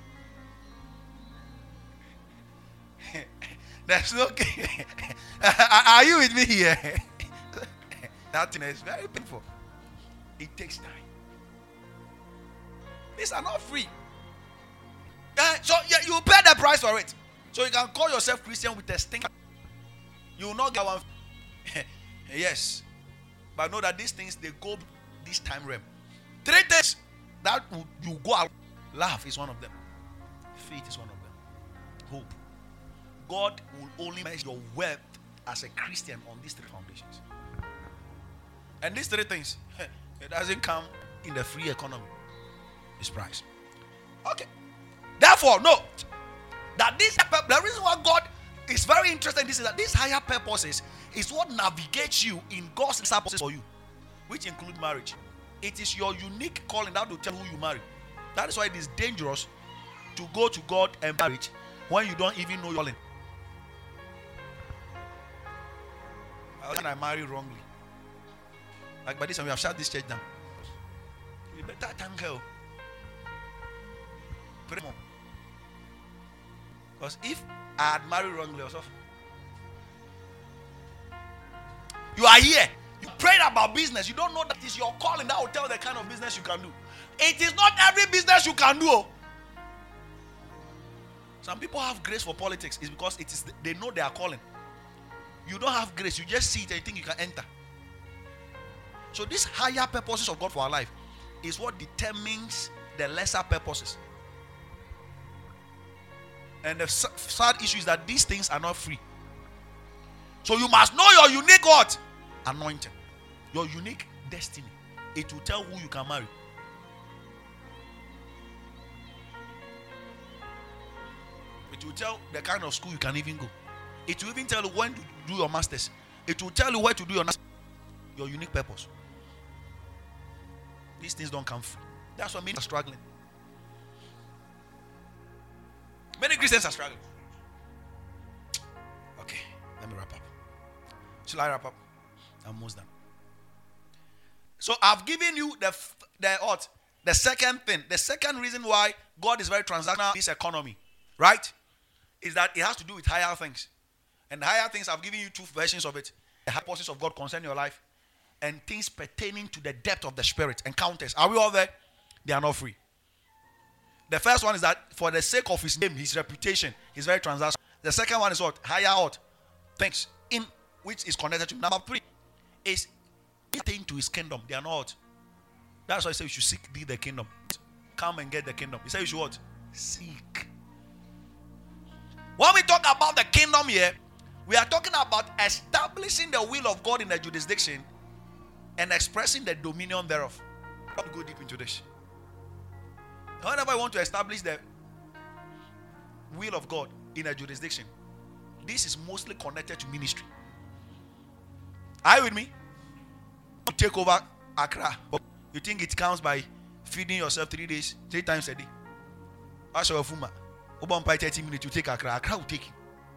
There's no. Are you with me here? That thing is very painful. It takes time. These are not free. Uh, so yeah, you pay the price for it. So you can call yourself Christian with a stink. You will not get one. Yes. But know that these things, they go this time realm. Three things that you go out. Love is one of them. Faith is one of them. Hope. God will only measure your worth as a Christian on these three foundations. And these three things, it doesn't come in the free economy. It's price. Okay. Therefore, note that this the reason why God is very interested in this is that these higher purposes is what navigates you in God's purposes for you, which include marriage. It is your unique calling that will tell who you marry. That is why it is dangerous to go to God and marriage when you don't even know your calling. When I marry wrongly, like by this time we have shut this church down. You better thank her. Pray more. Because if I had married wrongly or something, you are here, you prayed about business, you don't know that it's your calling that will tell the kind of business you can do. It is not every business you can do. Some people have grace for politics. It's because it is they know they are calling. You don't have grace, you just see it and you think you can enter. So these higher purposes of God for our life is what determines the lesser purposes. And the sad issue is that these things are not free. So you must know your unique what? Anointing. Your unique destiny. It will tell who you can marry. It will tell the kind of school you can even go. It will even tell you when to do your masters. It will tell you where to do your your unique purpose. These things don't come free. That's why many are struggling. Many Christians are struggling. Okay, let me wrap up. Shall I wrap up? I'm almost done. So I've given you the the what? The second thing, the second reason why God is very transactional in this economy, right? Is that it has to do with higher things. And higher things, I've given you two versions of it. The high purposes of God concerning your life and things pertaining to the depth of the spirit. Encounters. Are we all there? They are not free. The first one is that for the sake of his name, his reputation, he's very transactional. The second one is what? Higher what? Things in which is connected to. Number three is pertaining to his kingdom. They are not what? That's why he said you should seek thee the kingdom. Come and get the kingdom. He said you should what? Seek. When we talk about the kingdom here, We are talking about establishing the will of God in a jurisdiction and expressing the dominion thereof. I'll go deep into this. Whenever I want to establish the will of God in a jurisdiction, this is mostly connected to ministry. Are you with me? You take over Accra. You think it counts by feeding yourself three days, three times a day? Ask your Fuma. Over thirty minutes, you take Accra. Accra will take you.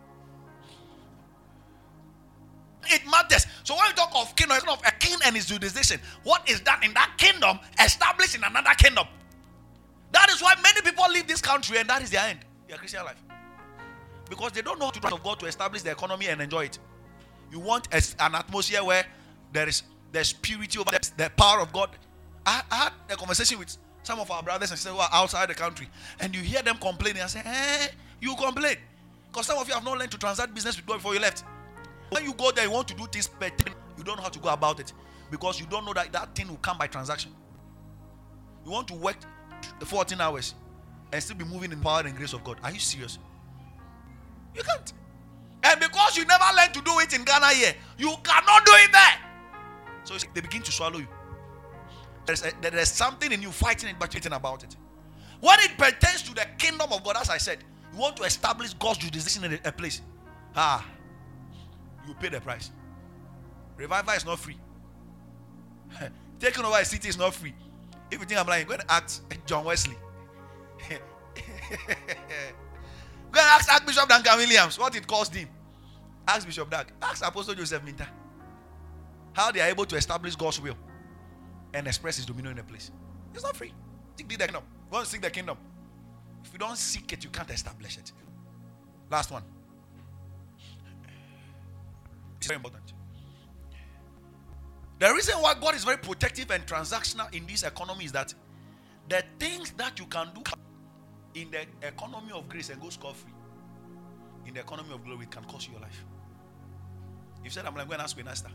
It matters. So when we talk of kingdom, it's not of a king and his jurisdiction. What is that in that kingdom established in another kingdom? That is why many people leave this country and that is their end, their Christian life. Because they don't know the of God to establish the economy and enjoy it. You want a, an atmosphere where there is there's purity over the, the power of God. I, I had a conversation with some of our brothers and sisters who are outside the country, and you hear them complaining. I say, eh, you complain. Because some of you have not learned to transact business with God before you left. When you go there, you want to do things better. You don't know how to go about it. Because you don't know that that thing will come by transaction. You want to work fourteen hours and still be moving in power and grace of God. Are you serious? You can't. And because you never learned to do it in Ghana here, you cannot do it there. So they begin to swallow you. There's, a, there's something in you fighting it, but you're about it. When it pertains to the kingdom of God, as I said, you want to establish God's jurisdiction in a, a place. Ah, you pay the price. Revival is not free. Taking over a city is not free. If you think I'm lying, go and ask John Wesley. Go and ask Archbishop Duncan Williams what it cost him. Ask Bishop Dag. Ask Apostle Joseph Minta how they are able to establish God's will and express his dominion in a place. It's not free. Seek the kingdom. Go and seek the kingdom. If you don't seek it, you can't establish it. Last one. It's very important. The reason why God is very protective and transactional in this economy is that the things that you can do in the economy of grace and go scot-free, in the economy of glory, it can cost you your life. You said, I'm going to ask Queen Esther.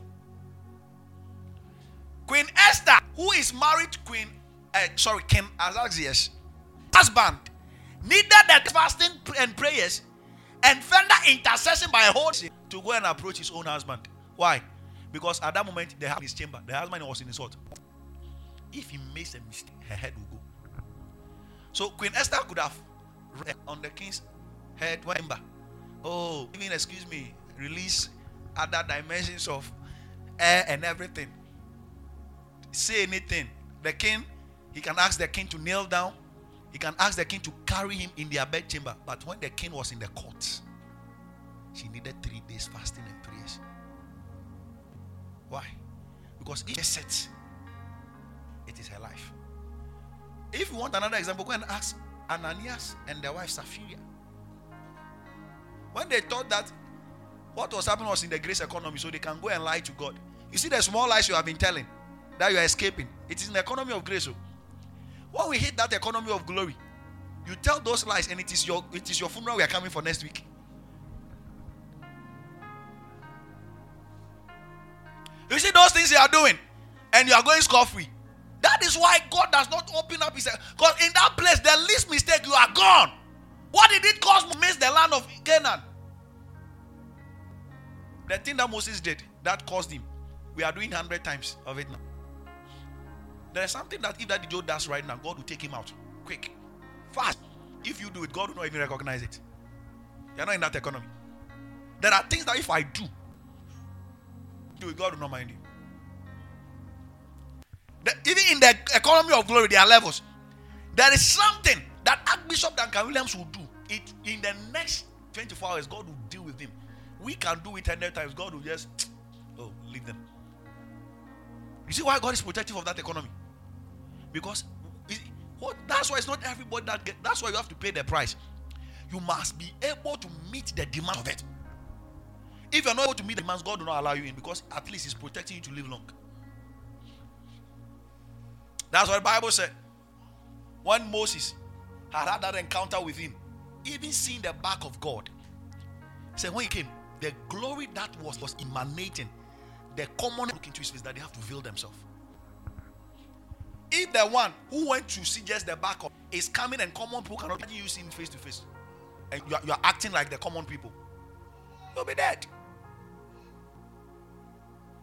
Queen Esther, who is married to Queen, uh, sorry, King Ahasuerus' husband, needed the fasting and prayers and further intercession by a whole to go and approach his own husband. Why? Because at that moment, they had his chamber. The husband was in his heart. If he makes a mistake, her head will go. So Queen Esther could have on the king's head, chamber. Oh, even excuse me, release other dimensions of air and everything. Say anything. The king, he can ask the king to kneel down. He can ask the king to carry him in their bed chamber. But when the king was in the court, she needed three days fasting and prayers. Why? Because it is set. It is her life. If you want another example, go and ask Ananias and their wife Sapphira. When they thought that what was happening was in the grace economy, so they can go and lie to God. You see the small lies you have been telling that you are escaping. It is in the economy of grace. So when we hit that economy of glory, you tell those lies, and it is your it is your funeral we are coming for next week. You see those things you are doing, and you are going scot-free. That is why God does not open up his head. Because in that place, the least mistake, you are gone. What did it cost to miss the land of Canaan? The thing that Moses did, that cost him. We are doing one hundred times of it now. There is something that if that Joe does right now, God will take him out. Quick. Fast. If you do it, God will not even recognize it. You are not in that economy. There are things that if I do, do it, God will not mind you. The, even in the economy of glory, there are levels. There is something that Archbishop Duncan Williams will do. It in the next twenty-four hours, God will deal with him. We can do it one hundred times. God will just, oh, leave them. You see why God is protective of that economy? Because what, that's why it's not everybody that get, that's why you have to pay the price. You must be able to meet the demand of it. If you're not able to meet the demands, God will not allow you in, because at least He's protecting you to live long. That's what the Bible said. When Moses had had that encounter with him, even seeing the back of God, he said when he came, the glory that was, was emanating, the common look into his face that they have to veil themselves. If the one who went to see just the back of is coming and common people cannot you see him face to face, and you are, you are acting like the common people, you'll be dead.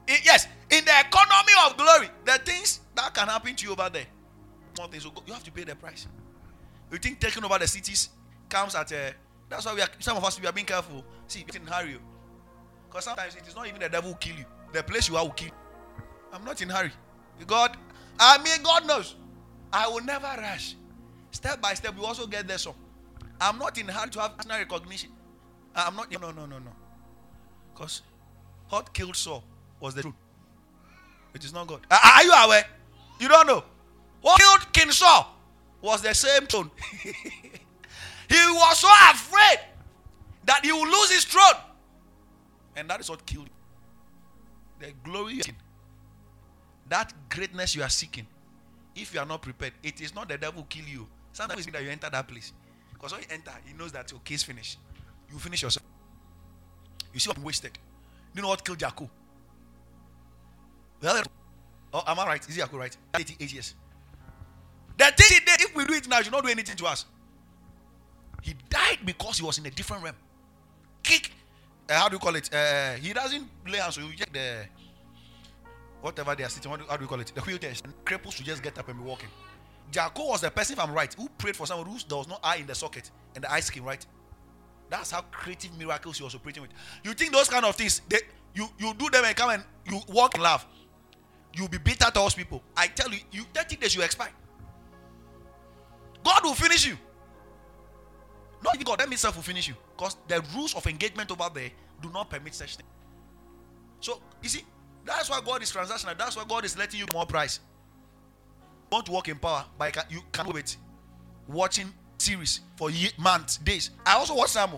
I- yes, in the economy of glory, the things that can happen to you over there, more things, so you have to pay the price. You think taking over the cities comes at a, that's why we are, some of us, we are being careful. See, in hurry. Because sometimes it is not even the devil who kill you. The place you are will kill you. I'm not in hurry. God, I mean, God knows. I will never rush. Step by step, we also get there some. I'm not in hurry to have national recognition. I'm not, no, no, no, no. Because what killed Saul was the truth. It is not God. Are, are you aware? You don't know. What killed King Saul was the same throne. He was so afraid that he would lose his throne. And that is what killed him. The glory you are seeking, that greatness you are seeking, if you are not prepared, it is not the devil who kill you. Sometimes it's that you enter that place. Because when you enter, he knows that your case finished. You finish yourself. You see what wasted. You know what killed Jacob? Well, oh, am I right? Is it Jacob right? eighty-eight years. The thing he did, if we do it now, it should not do anything to us. He died because he was in a different realm. Kick. Uh, how do you call it? Uh, he doesn't lay hands, so you check the whatever they are sitting. What do, how do you call it? The wheelchairs. And cripples should just get up and be walking. Jacob was the person, if I'm right, who prayed for someone who there was no eye in the socket and the eye skin, right? That's how creative miracles he was operating with. You think those kind of things, they, you, you do them and come and you walk in love. You'll be bitter towards people. I tell you, you thirty days you expire. God will finish you. Not even God himself will finish you. Because the rules of engagement over there do not permit such thing. So, you see, that's why God is transactional. That's why God is letting you more price. You want to walk in power, but you can't do it. Watching series for years, months, days. I also watch some.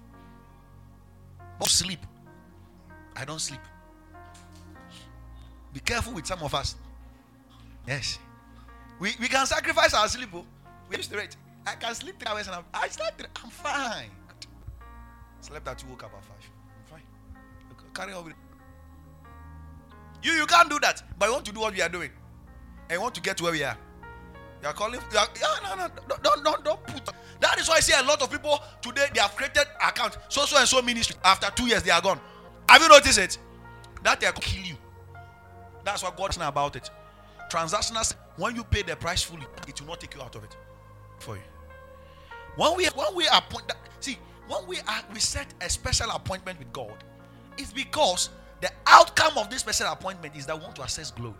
But sleep. I don't sleep. Be careful with some of us. Yes. We, we can sacrifice our sleep. Oh. We used to it. I can sleep three hours and I'm, I slept three, I'm fine. Good. Slept at two, woke up at five. I'm fine. Carry on with it. You, you can't do that. But you want to do what we are doing. And you want to get to where we are. You are calling. You are, yeah, no, no, don't, don't, don't, don't put. That is why I see a lot of people today, they have created account. So, so and so ministry. After two years, they are gone. Have you noticed it? That they are going to kill you. That's what God's saying about it. Transactional, when you pay the price fully, it will not take you out of it for you. When we when we appoint that, see, when we are we set a special appointment with God, it's because the outcome of this special appointment is that we want to access glory.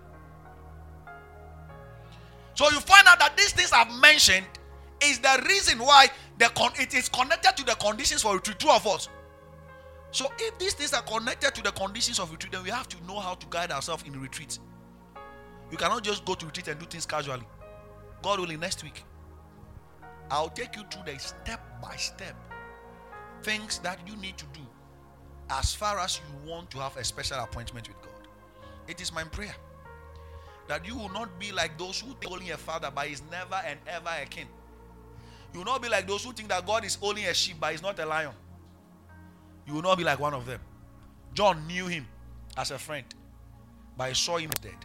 So you find out that these things I've mentioned is the reason why the con- it is connected to the conditions for retreat. True or false? So if these things are connected to the conditions of retreat, then we have to know how to guide ourselves in retreat. You cannot just go to retreat and do things casually. God willing, next week, I'll take you through the step by step things that you need to do as far as you want to have a special appointment with God. It is my prayer that you will not be like those who think only a father but is never and ever a king. You will not be like those who think that God is only a sheep but is not a lion. You will not be like one of them. John knew him as a friend, but he saw him dead.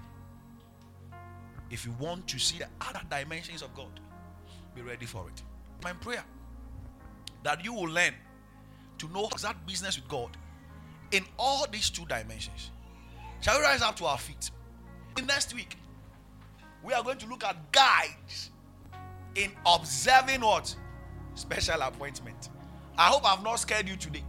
If you want to see the other dimensions of God, be ready for it. My prayer that you will learn to know that business with God in all these two dimensions. Shall we rise up to our feet? Next week, we are going to look at guides in observing what? Special appointment. I hope I've not scared you today.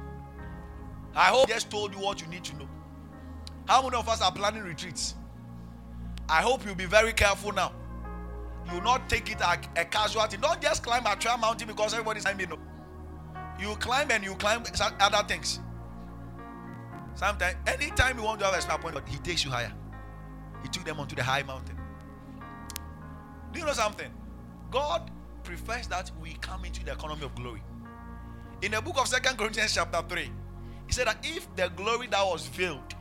I hope I just told you what you need to know. How many of us are planning retreats? I hope you'll be very careful now. You will not take it a, a casualty. Don't just climb a trail mountain because everybody's climbing. No. You climb and you climb other things. Sometimes, anytime you want to have a special appointment, he takes you higher. He took them onto the high mountain. Do you know something? God prefers that we come into the economy of glory. In the book of Second Corinthians chapter three, he said that if the glory that was veiled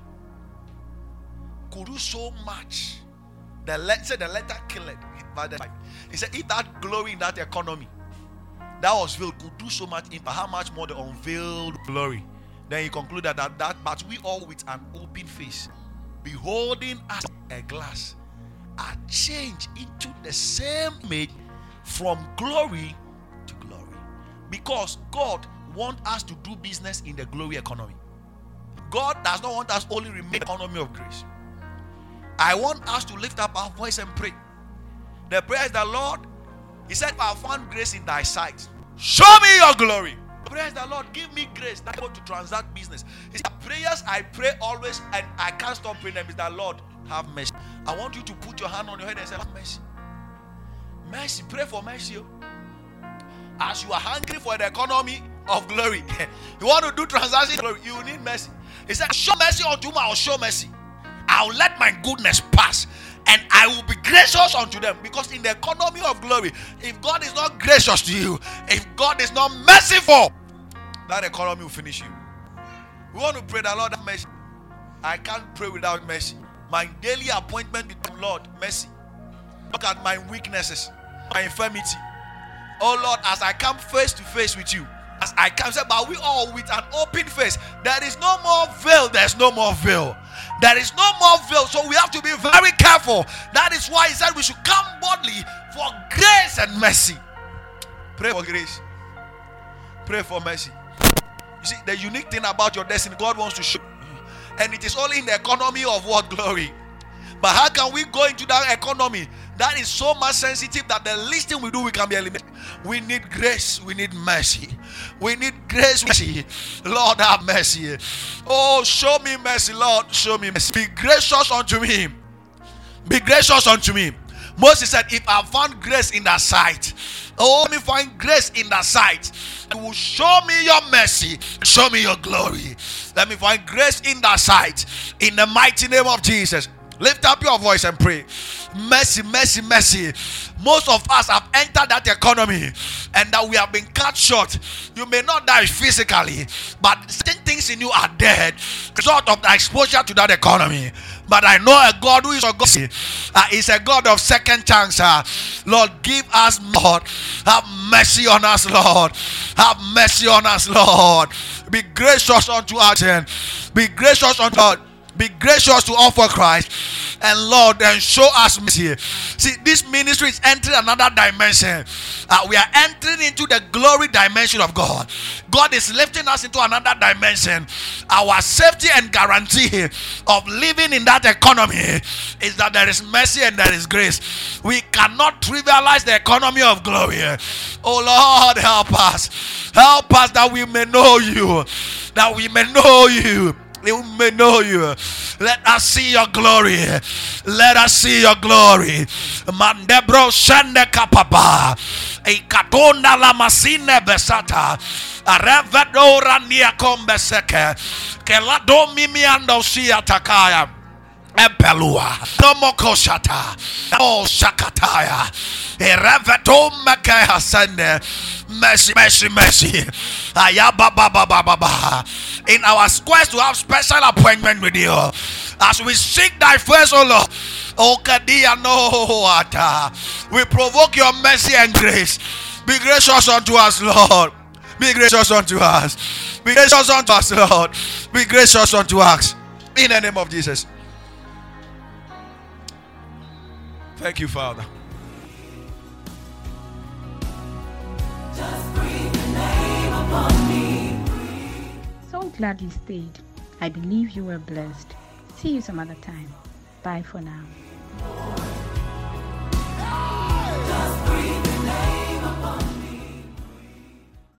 could do so much, the letter said the letter killed it. He said if that glory in that economy that was veiled could do so much impact, how much more the unveiled glory? Then he concluded that that but we all with an open face, beholding as a glass, are changed into the same image from glory to glory. Because God wants us to do business in the glory economy. God does not want us only remain in the economy of grace. I want us to lift up our voice and pray. The prayer is the Lord, He said, I found grace in thy sight. Show me your glory. The prayer is the Lord, give me grace that I want to transact business. It's the prayers I pray always and I can't stop praying them. Is the Lord, have mercy. I want you to put your hand on your head and say, have mercy. Mercy, pray for mercy. As you are hungry for the economy of glory, you want to do transaction glory, you need mercy. He said, show mercy unto me, I'll show mercy. I'll let my goodness pass, and I will be gracious unto them. Because in the economy of glory, if God is not gracious to you, if God is not merciful, that economy will finish you. We want to pray the Lord have mercy. I can't pray without mercy. My daily appointment with the Lord, mercy. Look at my weaknesses, my infirmity. Oh Lord, as I come face to face with you, as I come, say, but we all with an open face. There is no more veil. There's no more veil. There is no more veil. So we have to be very careful. That is why He said we should come boldly for grace and mercy. Pray for grace. Pray for mercy. You see, the unique thing about your destiny, God wants to show you. And it is only in the economy of what? Glory. But how can we go into that economy that is so much sensitive that the least thing we do, we can be eliminated? We need grace. We need mercy. We need grace. Mercy. Lord, have mercy. Oh, show me mercy, Lord. Show me mercy. Be gracious unto me. Be gracious unto me. Moses said, if I found grace in thy sight, oh, let me find grace in thy sight. You will show me your mercy. Show me your glory. Let me find grace in thy sight. In the mighty name of Jesus. Lift up your voice and pray. Mercy, mercy, mercy. Most of us have entered that economy and that we have been cut short. You may not die physically, but certain things in you are dead result of the exposure to that economy. But I know a God who is a God, uh, is a God of second chance. Uh, Lord, give us, Lord. Have mercy on us, Lord. Have mercy on us, Lord. Be gracious unto us and be gracious unto us. Be gracious to offer Christ, and Lord, and show us mercy. See, this ministry is entering another dimension. Uh, we are entering into the glory dimension of God. God is lifting us into another dimension. Our safety and guarantee of living in that economy is that there is mercy and there is grace. We cannot trivialize the economy of glory. Oh Lord, help us. Help us that we may know you. That we may know you. We may know you. Let us see your glory. Let us see your glory. Mandebro shende kapapa. Ikatonda la masine besata. Arevedora nia kombeseke. Kelado mimiando siya takaya. Empelua. Tomoko shata. Oh shakataya. Erevedo mekeha sende. Mercy, mercy, mercy. In our quest to have special appointment with you, as we seek thy face, O Lord, O Kadia no water, we provoke your mercy and grace. Be gracious unto us, Lord. Be gracious unto us. Be gracious unto us, Lord. Be gracious unto us. In the name of Jesus. Thank you, Father. Just breathe the name upon me. So glad you stayed. I believe you were blessed. See you some other time. Bye for now.